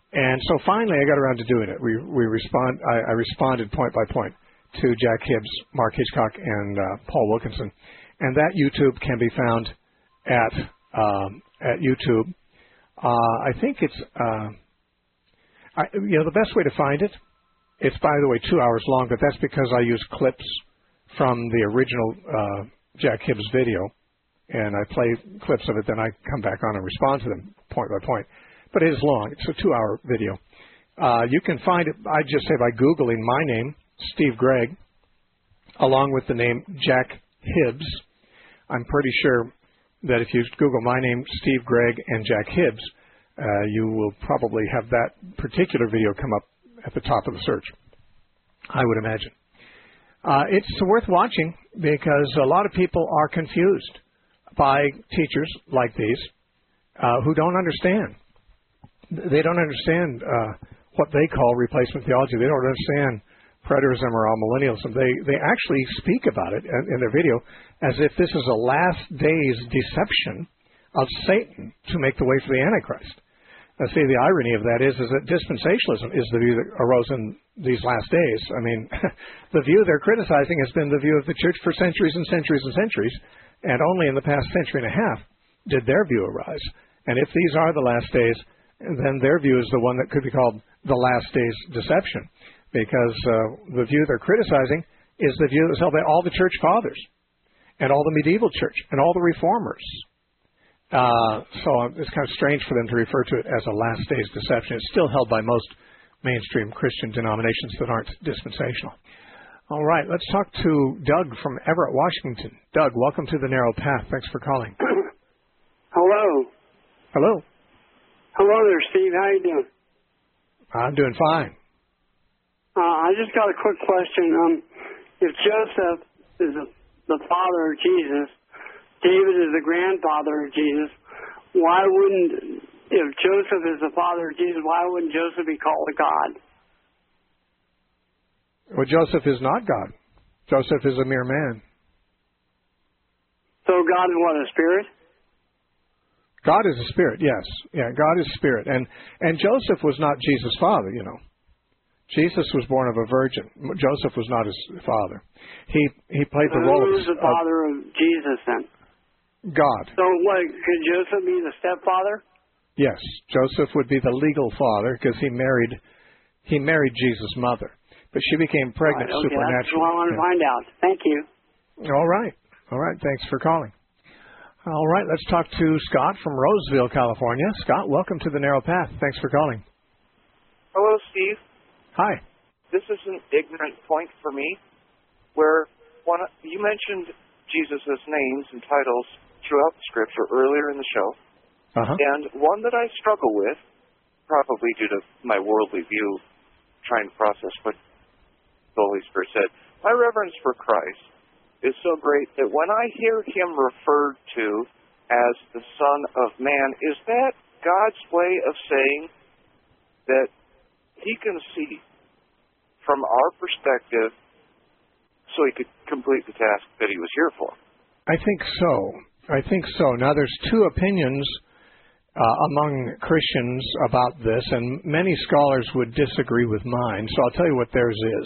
Speaker 12: And so finally, I got around to doing it. We we respond. I, I responded point by point to Jack Hibbs, Mark Hitchcock, and uh, Paul Wilkinson, and that YouTube can be found at um, at YouTube. Uh, I think it's uh, I, you know the best way to find it. It's, by the way, two hours long, but that's because I use clips from the original uh, Jack Hibbs video, and I play clips of it. Then I come back on and respond to them point by point. But it is long. It's a two-hour video. Uh, you can find it, I just say, by Googling my name, Steve Gregg, along with the name Jack Hibbs. I'm pretty sure that if you Google my name, Steve Gregg, and Jack Hibbs, uh, you will probably have that particular video come up at the top of the search, I would imagine. Uh, it's worth watching because a lot of people are confused by teachers like these uh, who don't understand. They don't understand uh, what they call replacement theology. They don't understand preterism or amillennialism. They they actually speak about it in, in their video as if this is a last days deception of Satan to make the way for the Antichrist. Now, see, the irony of that is, is that dispensationalism is the view that arose in these last days. I mean, the view they're criticizing has been the view of the church for centuries and centuries and centuries, and only in the past century and a half did their view arise. And if these are the last days, then their view is the one that could be called the last days deception, because uh, the view they're criticizing is the view that was held by all the church fathers and all the medieval church and all the reformers. Uh, so it's kind of strange for them to refer to it as a last days deception. It's still held by most mainstream Christian denominations that aren't dispensational. All right, let's talk to Doug from Everett, Washington. Doug, welcome to the Narrow Path. Thanks for calling.
Speaker 21: Hello.
Speaker 12: Hello.
Speaker 21: Hello there, Steve. How you doing?
Speaker 12: I'm doing fine.
Speaker 21: Uh, I just got a quick question. Um, if Joseph is the, the father of Jesus, David is the grandfather of Jesus, why wouldn't, if Joseph is the father of Jesus, why wouldn't Joseph be called a God?
Speaker 12: Well, Joseph is not God. Joseph is a mere man.
Speaker 21: So God is what, a spirit?
Speaker 12: God is a spirit, yes. Yeah, God is spirit. And and Joseph was not Jesus' father, you know. Jesus was born of a virgin. Joseph was not his father. He he played the role of...
Speaker 21: Who is the father of Jesus then?
Speaker 12: God.
Speaker 21: So what, could Joseph be the stepfather?
Speaker 12: Yes, Joseph would be the legal father because he married he married Jesus' mother. But she became pregnant
Speaker 21: right, okay,
Speaker 12: supernaturally.
Speaker 21: That's what I want to
Speaker 12: yeah.
Speaker 21: find out. Thank you.
Speaker 12: All right. All right, thanks for calling. All right, let's talk to Scott from Roseville, California. Scott, welcome to the Narrow Path. Thanks for calling.
Speaker 22: Hello, Steve.
Speaker 12: Hi.
Speaker 22: This is an ignorant point for me, where one, you mentioned Jesus' names and titles throughout the Scripture earlier in the show,
Speaker 12: uh-huh.
Speaker 22: and one that I struggle with, probably due to my worldly view, trying to process what the Holy Spirit said, my reverence for Christ is so great that when I hear him referred to as the Son of Man, is that God's way of saying that he can see from our perspective so he could complete the task that he was here for?
Speaker 12: I think so. I think so. Now, there's two opinions uh, among Christians about this, and many scholars would disagree with mine, so I'll tell you what theirs is.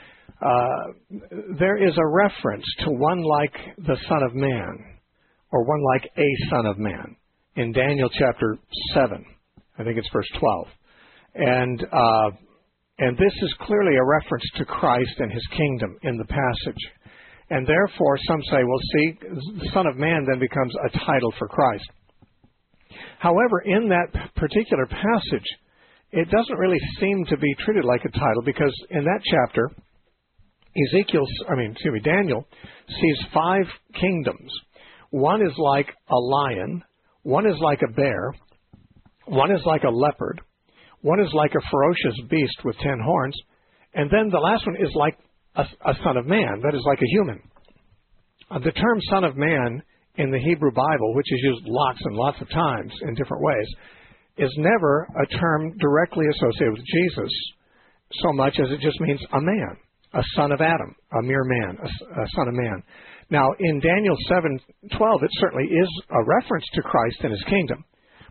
Speaker 12: Uh, there is a reference to one like the Son of Man, or one like a Son of Man, in Daniel chapter seven. I think it's verse twelve. And uh, and this is clearly a reference to Christ and his kingdom in the passage. And therefore, some say, well, see, the Son of Man then becomes a title for Christ. However, in that particular passage, it doesn't really seem to be treated like a title, because in that chapter, Ezekiel, I mean, excuse me, Daniel sees five kingdoms. One is like a lion, one is like a bear, one is like a leopard, one is like a ferocious beast with ten horns, and then the last one is like a, a son of man, that is like a human. Uh, the term son of man in the Hebrew Bible, which is used lots and lots of times in different ways, is never a term directly associated with Jesus so much as it just means a man. A son of Adam, a mere man, a, a son of man. Now, in Daniel seven twelve, it certainly is a reference to Christ and his kingdom.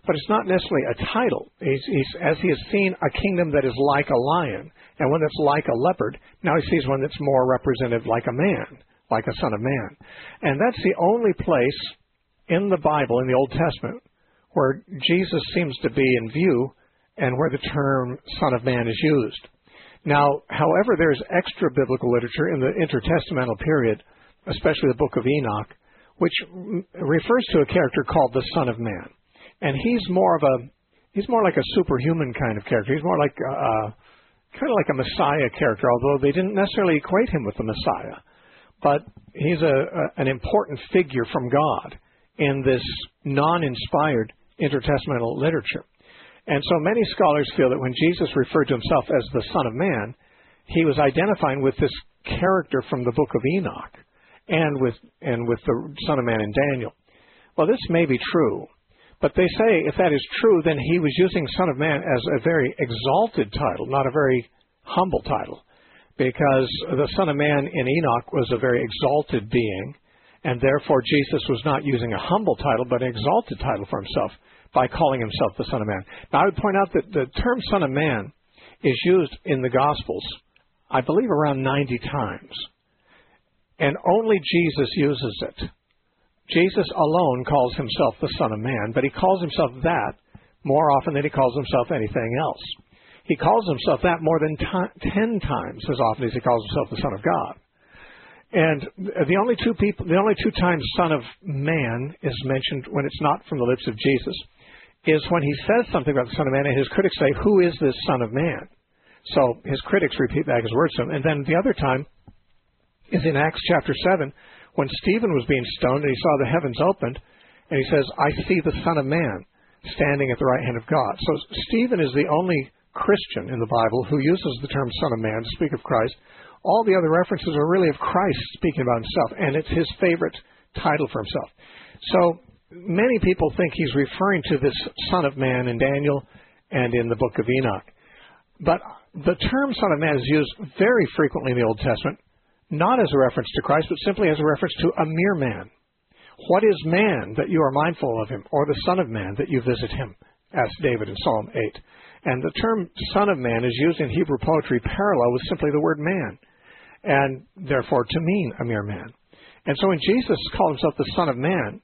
Speaker 12: but it's not necessarily a title. He's, he's, as he has seen a kingdom that is like a lion and one that's like a leopard, now he sees one that's more representative like a man, like a son of man. And that's the only place in the Bible, in the Old Testament, where Jesus seems to be in view and where the term son of man is used. Now, however, there's extra biblical literature in the intertestamental period, especially the book of Enoch, which refers to a character called the Son of Man. And he's more of a, he's more like a superhuman kind of character. He's more like a, kind of like a Messiah character, although they didn't necessarily equate him with the Messiah. But he's a, a an important figure from God in this non-inspired intertestamental literature. And so many scholars feel that when Jesus referred to himself as the Son of Man, he was identifying with this character from the book of Enoch and with and with the Son of Man in Daniel. Well, this may be true, but they say if that is true, then he was using Son of Man as a very exalted title, not a very humble title, because the Son of Man in Enoch was a very exalted being, and therefore Jesus was not using a humble title, but an exalted title for himself by calling himself the Son of Man. Now, I would point out that the term Son of Man is used in the Gospels, I believe, around ninety times, and only Jesus uses it. Jesus alone calls himself the Son of Man, but he calls himself that more often than he calls himself anything else. He calls himself that more than t- ten times as often as he calls himself the Son of God. And the only two people, the only two times Son of Man is mentioned when it's not from the lips of Jesus is when he says something about the Son of Man, and his critics say, "Who is this Son of Man?" So his critics repeat back his words to him. And then the other time is in Acts chapter seven, when Stephen was being stoned and he saw the heavens opened, and he says, "I see the Son of Man standing at the right hand of God." So Stephen is the only Christian in the Bible who uses the term Son of Man to speak of Christ. All the other references are really of Christ speaking about himself, and it's his favorite title for himself. So many people think he's referring to this Son of Man in Daniel and in the book of Enoch. But the term Son of Man is used very frequently in the Old Testament, not as a reference to Christ, but simply as a reference to a mere man. What is man that you are mindful of him, or the Son of Man that you visit him? Asked David in Psalm eight. And the term Son of Man is used in Hebrew poetry parallel with simply the word man, and therefore to mean a mere man. And so when Jesus called himself the Son of Man,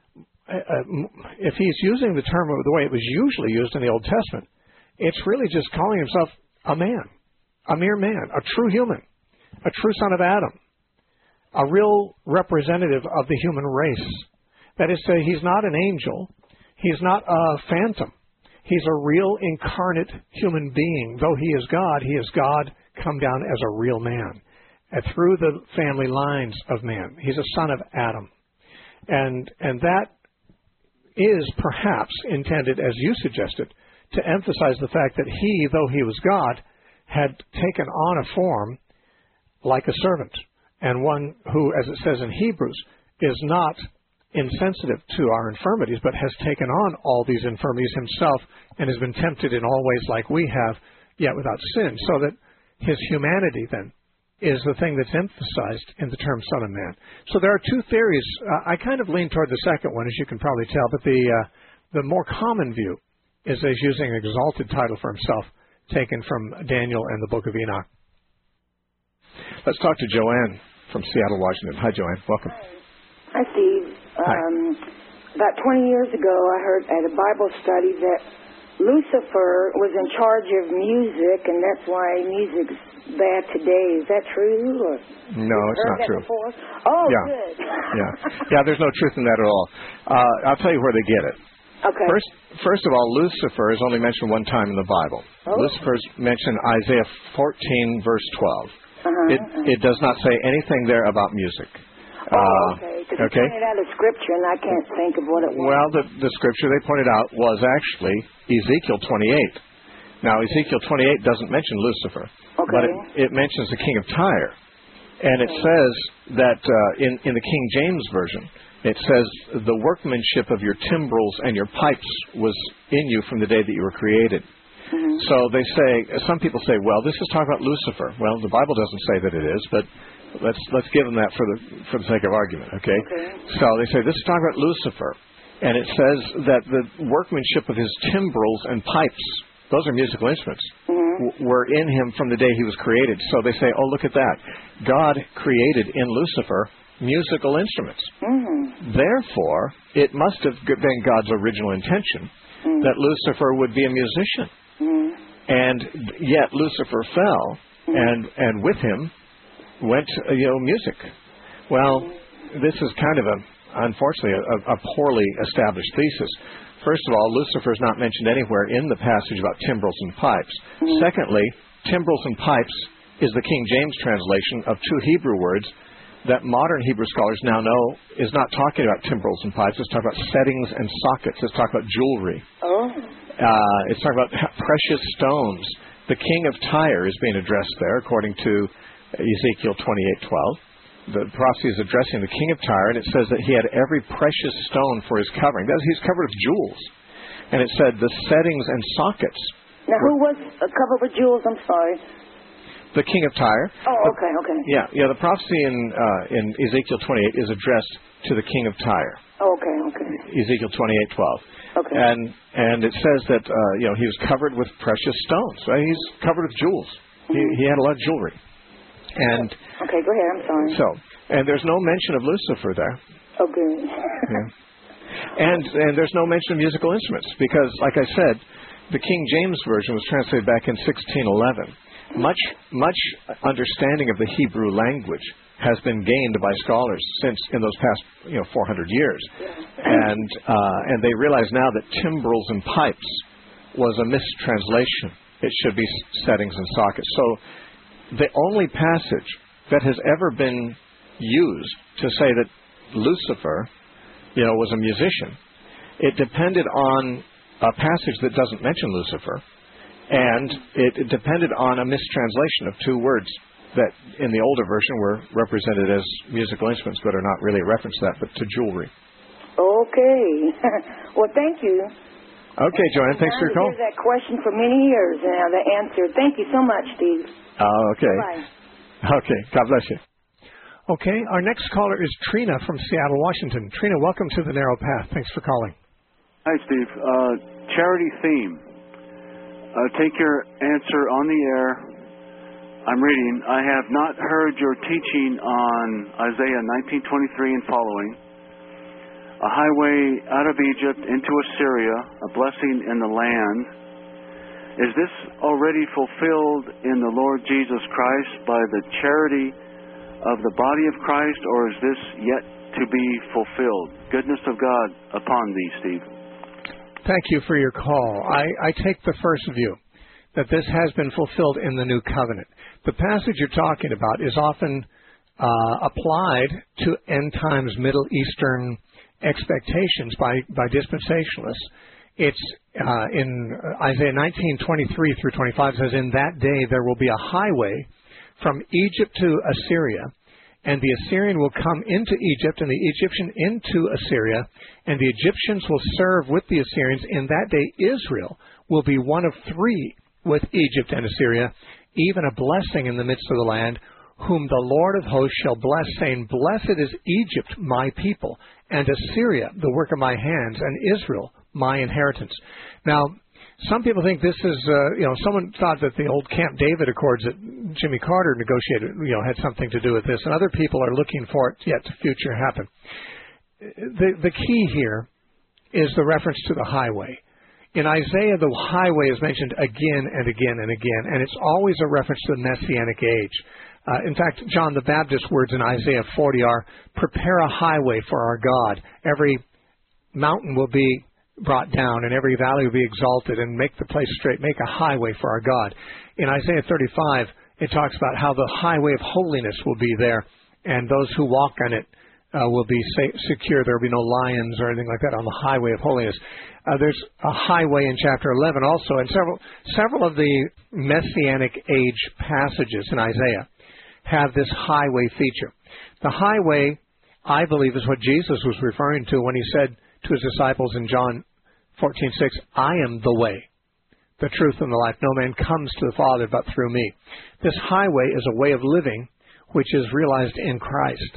Speaker 12: uh, if he's using the term the way it was usually used in the Old Testament, it's really just calling himself a man, a mere man, a true human, a true son of Adam, a real representative of the human race. That is to say, he's not an angel, he's not a phantom. He's a real incarnate human being. Though he is God, he is God come down as a real man, and through the family lines of man. He's a son of Adam. And and that is perhaps intended, as you suggested, to emphasize the fact that he, though he was God, had taken on a form like a servant, and one who, as it says in Hebrews, is not insensitive to our infirmities, but has taken on all these infirmities himself and has been tempted in all ways like we have, yet without sin. So that his humanity, then, is the thing that's emphasized in the term Son of Man. So there are two theories. Uh, I kind of lean toward the second one, as you can probably tell, but the uh, the more common view is that he's using an exalted title for himself, taken from Daniel and the book of Enoch.
Speaker 15: Let's talk to Joanne from Seattle, Washington. Hi, Joanne. Welcome.
Speaker 1: Hi, Steve.
Speaker 15: Hi.
Speaker 1: Um, about twenty years ago, I heard at a Bible study that Lucifer was in charge of music, and that's why music's bad today. Is that true? Or
Speaker 15: no, it's
Speaker 1: heard
Speaker 15: not
Speaker 1: that
Speaker 15: true.
Speaker 1: Before? Oh,
Speaker 15: yeah.
Speaker 1: good.
Speaker 15: yeah, yeah. There's no truth in that at all. Uh, I'll tell you where they get it.
Speaker 1: Okay.
Speaker 15: First, first of all, Lucifer is only mentioned one time in the Bible.
Speaker 1: Oh.
Speaker 15: Lucifer's mentioned Isaiah fourteen, verse twelve.
Speaker 1: Uh-huh,
Speaker 15: it,
Speaker 1: uh-huh.
Speaker 15: it does not say anything there about music.
Speaker 1: Oh,
Speaker 15: uh,
Speaker 1: okay. Because
Speaker 15: okay.
Speaker 1: they pointed out a scripture, and I can't think of what it was.
Speaker 15: Well, the, the scripture they pointed out was actually Ezekiel twenty-eight. Now, Ezekiel twenty-eight doesn't mention Lucifer,
Speaker 1: okay.
Speaker 15: but it, it mentions the king of Tyre. And it says that uh, in, in the King James Version, it says, the workmanship of your timbrels and your pipes was in you from the day that you were created.
Speaker 1: Mm-hmm.
Speaker 15: So they say, some people say, well, this is talking about Lucifer. Well, the Bible doesn't say that it is, but let's let's give them that for the for the sake of argument, okay?
Speaker 1: okay?
Speaker 15: So they say, this is talking about Lucifer. And it says that the workmanship of his timbrels and pipes, those are musical instruments,
Speaker 1: mm-hmm.
Speaker 15: w- were in him from the day he was created. So they say, oh, look at that. God created in Lucifer musical instruments.
Speaker 1: Mm-hmm.
Speaker 15: Therefore, it must have been God's original intention mm-hmm. that Lucifer would be a musician.
Speaker 1: Mm-hmm.
Speaker 15: And yet Lucifer fell, mm-hmm. and, and with him went, uh, you know, music. Well, this is kind of a, unfortunately, a, a poorly established thesis. First of all, Lucifer is not mentioned anywhere in the passage about timbrels and pipes. Mm-hmm. Secondly, timbrels and pipes is the King James translation of two Hebrew words that modern Hebrew scholars now know is not talking about timbrels and pipes. It's talking about settings and sockets. It's talking about jewelry.
Speaker 1: Oh.
Speaker 15: Uh, it's talking about precious stones. The king of Tyre is being addressed there, according to Ezekiel twenty-eight twelve. The prophecy is addressing the king of Tyre, and it says that he had every precious stone for his covering. That is, he's covered with jewels. And it said the settings and sockets.
Speaker 1: Now, who was uh, covered with jewels? I'm sorry.
Speaker 15: The king of Tyre.
Speaker 1: Oh, okay, okay.
Speaker 15: Yeah, yeah. The prophecy in uh, in Ezekiel twenty-eight is addressed to the king of Tyre.
Speaker 1: Oh, okay, okay.
Speaker 15: Ezekiel twenty-eight twelve.
Speaker 1: Okay.
Speaker 15: And and it says that uh, you know, he was covered with precious stones. Right? He's covered with jewels. Mm-hmm. He he had a lot of jewelry. And
Speaker 1: okay, go ahead. I'm sorry.
Speaker 15: So, and there's no mention of Lucifer there.
Speaker 1: Okay.
Speaker 15: Yeah. And and there's no mention of musical instruments because, like I said, the King James version was translated back in sixteen eleven. Much much understanding of the Hebrew language has been gained by scholars since in those past you know four hundred years, and uh, and they realize now that timbrels and pipes was a mistranslation. It should be settings and sockets. So the only passage that has ever been used to say that Lucifer, you know, was a musician, it depended on a passage that doesn't mention Lucifer. And it, it depended on a mistranslation of two words that in the older version were represented as musical instruments, but are not really a reference to that, but to jewelry.
Speaker 1: Okay. Well, thank you.
Speaker 15: Okay, Joanne, thanks for your call.
Speaker 1: I've that question for many years now, the answer. Thank you so much, Steve.
Speaker 15: Oh, okay.
Speaker 1: Bye.
Speaker 15: Okay, God bless you.
Speaker 12: Okay, our next caller is Trina from Seattle, Washington. Trina, welcome to the Narrow Path. Thanks for calling.
Speaker 2: Hi, Steve. Uh, charity theme. Uh, take your answer on the air. I'm reading. I have not heard your teaching on Isaiah nineteen twenty-three and following. A highway out of Egypt into Assyria, a blessing in the land. Is this already fulfilled in the Lord Jesus Christ by the charity of the body of Christ, or is this yet to be fulfilled? Goodness of God upon thee, Steve.
Speaker 12: Thank you for your call. I, I take the first view, that this has been fulfilled in the New Covenant. The passage you're talking about is often uh, applied to end times Middle Eastern expectations by, by dispensationalists. It's uh, in Isaiah nineteen twenty-three through twenty-five says, in that day there will be a highway from Egypt to Assyria, and the Assyrian will come into Egypt, and the Egyptian into Assyria, and the Egyptians will serve with the Assyrians. In that day, Israel will be one of three with Egypt and Assyria, even a blessing in the midst of the land, whom the Lord of hosts shall bless, saying, blessed is Egypt, my people, and Assyria, the work of my hands, and Israel, my inheritance. Now, some people think this is, uh, you know, someone thought that the old Camp David Accords that Jimmy Carter negotiated, you know, had something to do with this, and other people are looking for it yet to future happen. The, the key here is the reference to the highway. In Isaiah, the highway is mentioned again and again and again, and it's always a reference to the Messianic age. Uh, in fact, John the Baptist's words in Isaiah forty are, prepare a highway for our God. Every mountain will be brought down, and every valley will be exalted, and make the place straight, make a highway for our God. In Isaiah thirty-five, it talks about how the highway of holiness will be there, and those who walk on it uh, will be sa- secure. There will be no lions or anything like that on the highway of holiness. Uh, there's a highway in chapter eleven also, and several several of the Messianic age passages in Isaiah have this highway feature. The highway, I believe, is what Jesus was referring to when he said to his disciples in John fourteen six, I am the way, the truth, and the life. No man comes to the Father but through me. This highway is a way of living which is realized in Christ.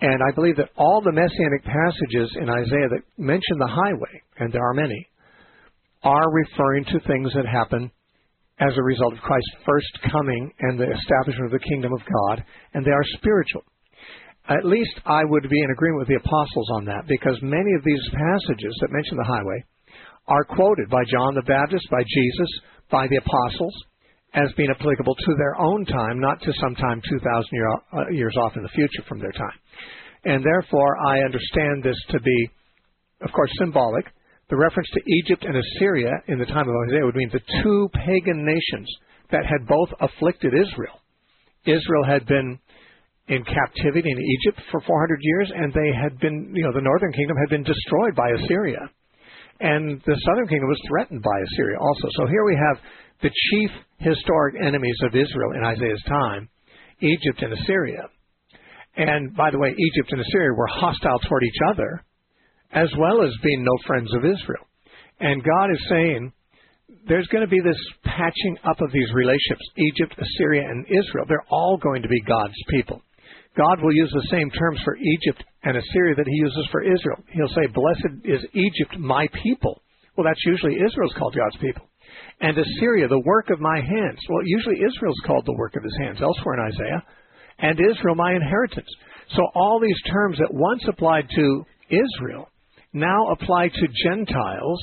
Speaker 12: And I believe that all the messianic passages in Isaiah that mention the highway, and there are many, are referring to things that happen as a result of Christ's first coming and the establishment of the kingdom of God, and they are spiritual. At least I would be in agreement with the apostles on that, because many of these passages that mention the highway are quoted by John the Baptist, by Jesus, by the apostles, as being applicable to their own time, not to sometime two thousand year, uh, years off in the future from their time. And therefore, I understand this to be, of course, symbolic. The reference to Egypt and Assyria in the time of Isaiah would mean the two pagan nations that had both afflicted Israel. Israel had been in captivity in Egypt for four hundred years, and they had been, you know, the northern kingdom had been destroyed by Assyria. And the southern kingdom was threatened by Assyria also. So here we have the chief historic enemies of Israel in Isaiah's time, Egypt and Assyria. And by the way, Egypt and Assyria were hostile toward each other, as well as being no friends of Israel. And God is saying there's going to be this patching up of these relationships, Egypt, Assyria, and Israel. They're all going to be God's people. God will use the same terms for Egypt and Assyria that he uses for Israel. He'll say, blessed is Egypt, my people. Well, that's usually Israel's called God's people. And Assyria, the work of my hands. Well, usually Israel's called the work of his hands elsewhere in Isaiah. And Israel, my inheritance. So all these terms that once applied to Israel now apply to Gentiles,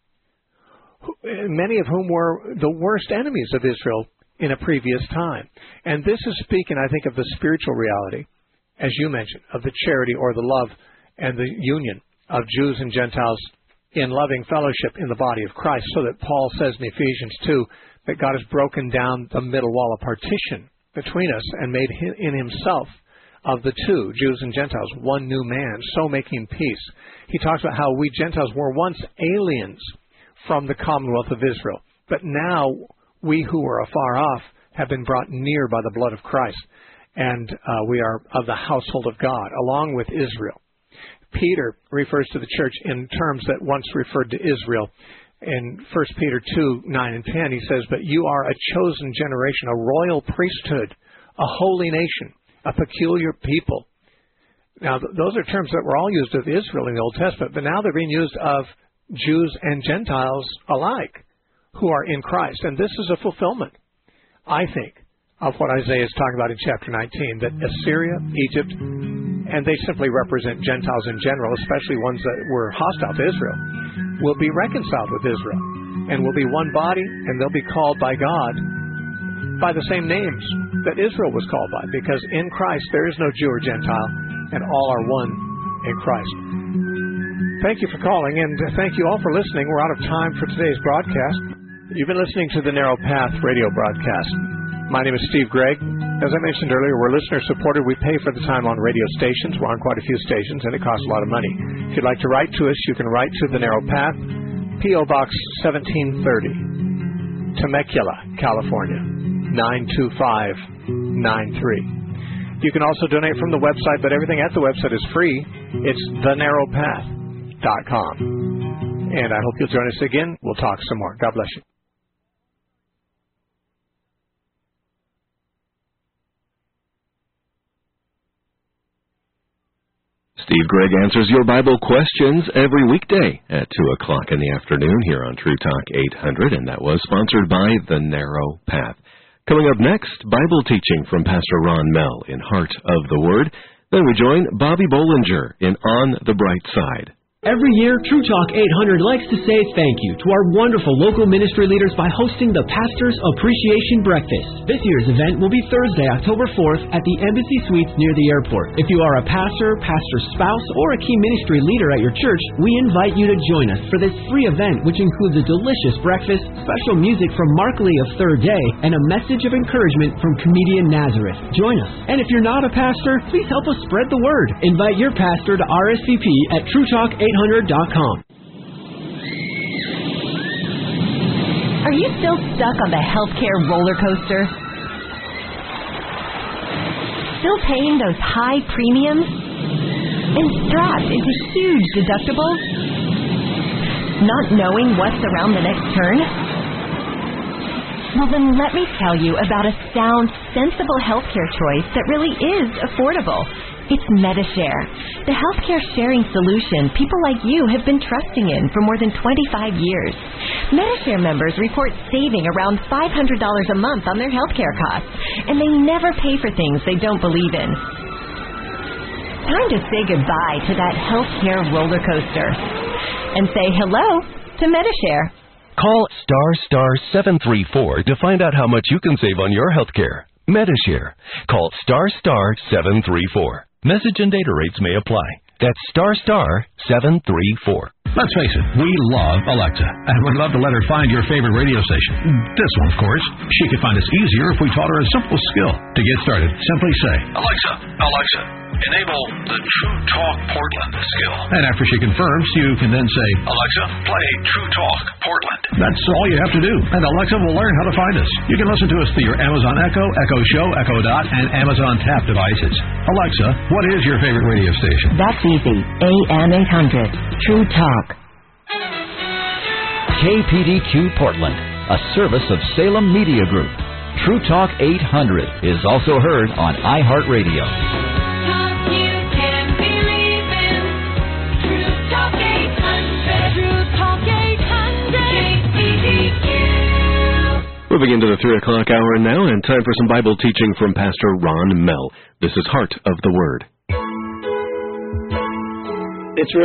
Speaker 12: many of whom were the worst enemies of Israel in a previous time. And this is speaking, I think, of the spiritual reality, as you mentioned, of the charity or the love and the union of Jews and Gentiles in loving fellowship in the body of Christ, so that Paul says in Ephesians two that God has broken down the middle wall of partition between us and made in himself of the two, Jews and Gentiles, one new man, so making peace. He talks about how we Gentiles were once aliens from the commonwealth of Israel, but now we who were afar off have been brought near by the blood of Christ, and uh, we are of the household of God, along with Israel. Peter refers to the church in terms that once referred to Israel. In First Peter two, nine and ten, he says, but you are a chosen generation, a royal priesthood, a holy nation, a peculiar people. Now, th- those are terms that were all used of Israel in the Old Testament, but now they're being used of Jews and Gentiles alike who are in Christ. And this is a fulfillment, I think, of what Isaiah is talking about in chapter nineteen, that Assyria, Egypt, and they simply represent Gentiles in general, especially ones that were hostile to Israel, will be reconciled with Israel and will be one body, and they'll be called by God by the same names that Israel was called by, because in Christ there is no Jew or Gentile, and all are one in Christ. Thank you for calling, and thank you all for listening. We're out of time for today's broadcast. You've been listening to the Narrow Path radio broadcast. My name is Steve Gregg. As I mentioned earlier, we're listener-supported. We pay for the time on radio stations. We're on quite a few stations, and it costs a lot of money. If you'd like to write to us, you can write to The Narrow Path, P O. Box seventeen thirty, Temecula, California, nine two five nine three. You can also donate from the website, but everything at the website is free. It's the narrow path dot com. And I hope you'll join us again. We'll talk some more. God bless you.
Speaker 3: Steve Gregg answers your Bible questions every weekday at two o'clock in the afternoon here on True Talk eight hundred, and that was sponsored by The Narrow Path. Coming up next, Bible teaching from Pastor Ron Mell in Heart of the Word. Then we join Bobby Bollinger in On the Bright Side.
Speaker 10: Every year, True Talk eight hundred likes to say thank you to our wonderful local ministry leaders by hosting the Pastor's Appreciation Breakfast. This year's event will be Thursday, October fourth at the Embassy Suites near the airport. If you are a pastor, pastor's spouse, or a key ministry leader at your church, we invite you to join us for this free event, which includes a delicious breakfast, special music from Mark Lee of Third Day, and a message of encouragement from comedian Nazareth. Join us. And if you're not a pastor, please help us spread the word. Invite your pastor to R S V P at True Talk eight hundred dot com.
Speaker 7: Are you still stuck on the healthcare roller coaster? Still paying those high premiums? And strapped into huge deductibles? Not knowing what's around the next turn? Well, then let me tell you about a sound, sensible healthcare choice that really is affordable.
Speaker 4: It's Medi-Share, the healthcare sharing solution people like you have been trusting in for more than twenty-five years. Medi-Share members report saving around five hundred dollars a month on their healthcare costs, and they never pay for things they don't believe in. Time to say goodbye to that healthcare roller coaster and say hello to Medi-Share.
Speaker 5: Call star star seven three four to find out how much you can save on your healthcare. Medi-Share. Call star star seven three four. Message and data rates may apply. That's star star seven three four.
Speaker 23: Let's face it, we love Alexa, and would love to let her find your favorite radio station. This one, of course. She could find us easier if we taught her a simple skill. To get started, simply say,
Speaker 24: Alexa, Alexa, enable the True Talk Portland skill.
Speaker 23: And after she confirms, you can then say,
Speaker 24: Alexa, play True Talk Portland.
Speaker 23: That's all you have to do, and Alexa will learn how to find us. You can listen to us through your Amazon Echo, Echo Show, Echo Dot, and Amazon Tap devices. Alexa, what is your favorite radio station?
Speaker 4: That's easy. A M eight hundred. True Talk.
Speaker 25: K P D Q Portland, a service of Salem Media Group. True Talk eight hundred is also heard on iHeartRadio.
Speaker 3: Moving into the three o'clock hour now, and time for some Bible teaching from Pastor Ron Mell. This is Heart of the Word.
Speaker 26: It's really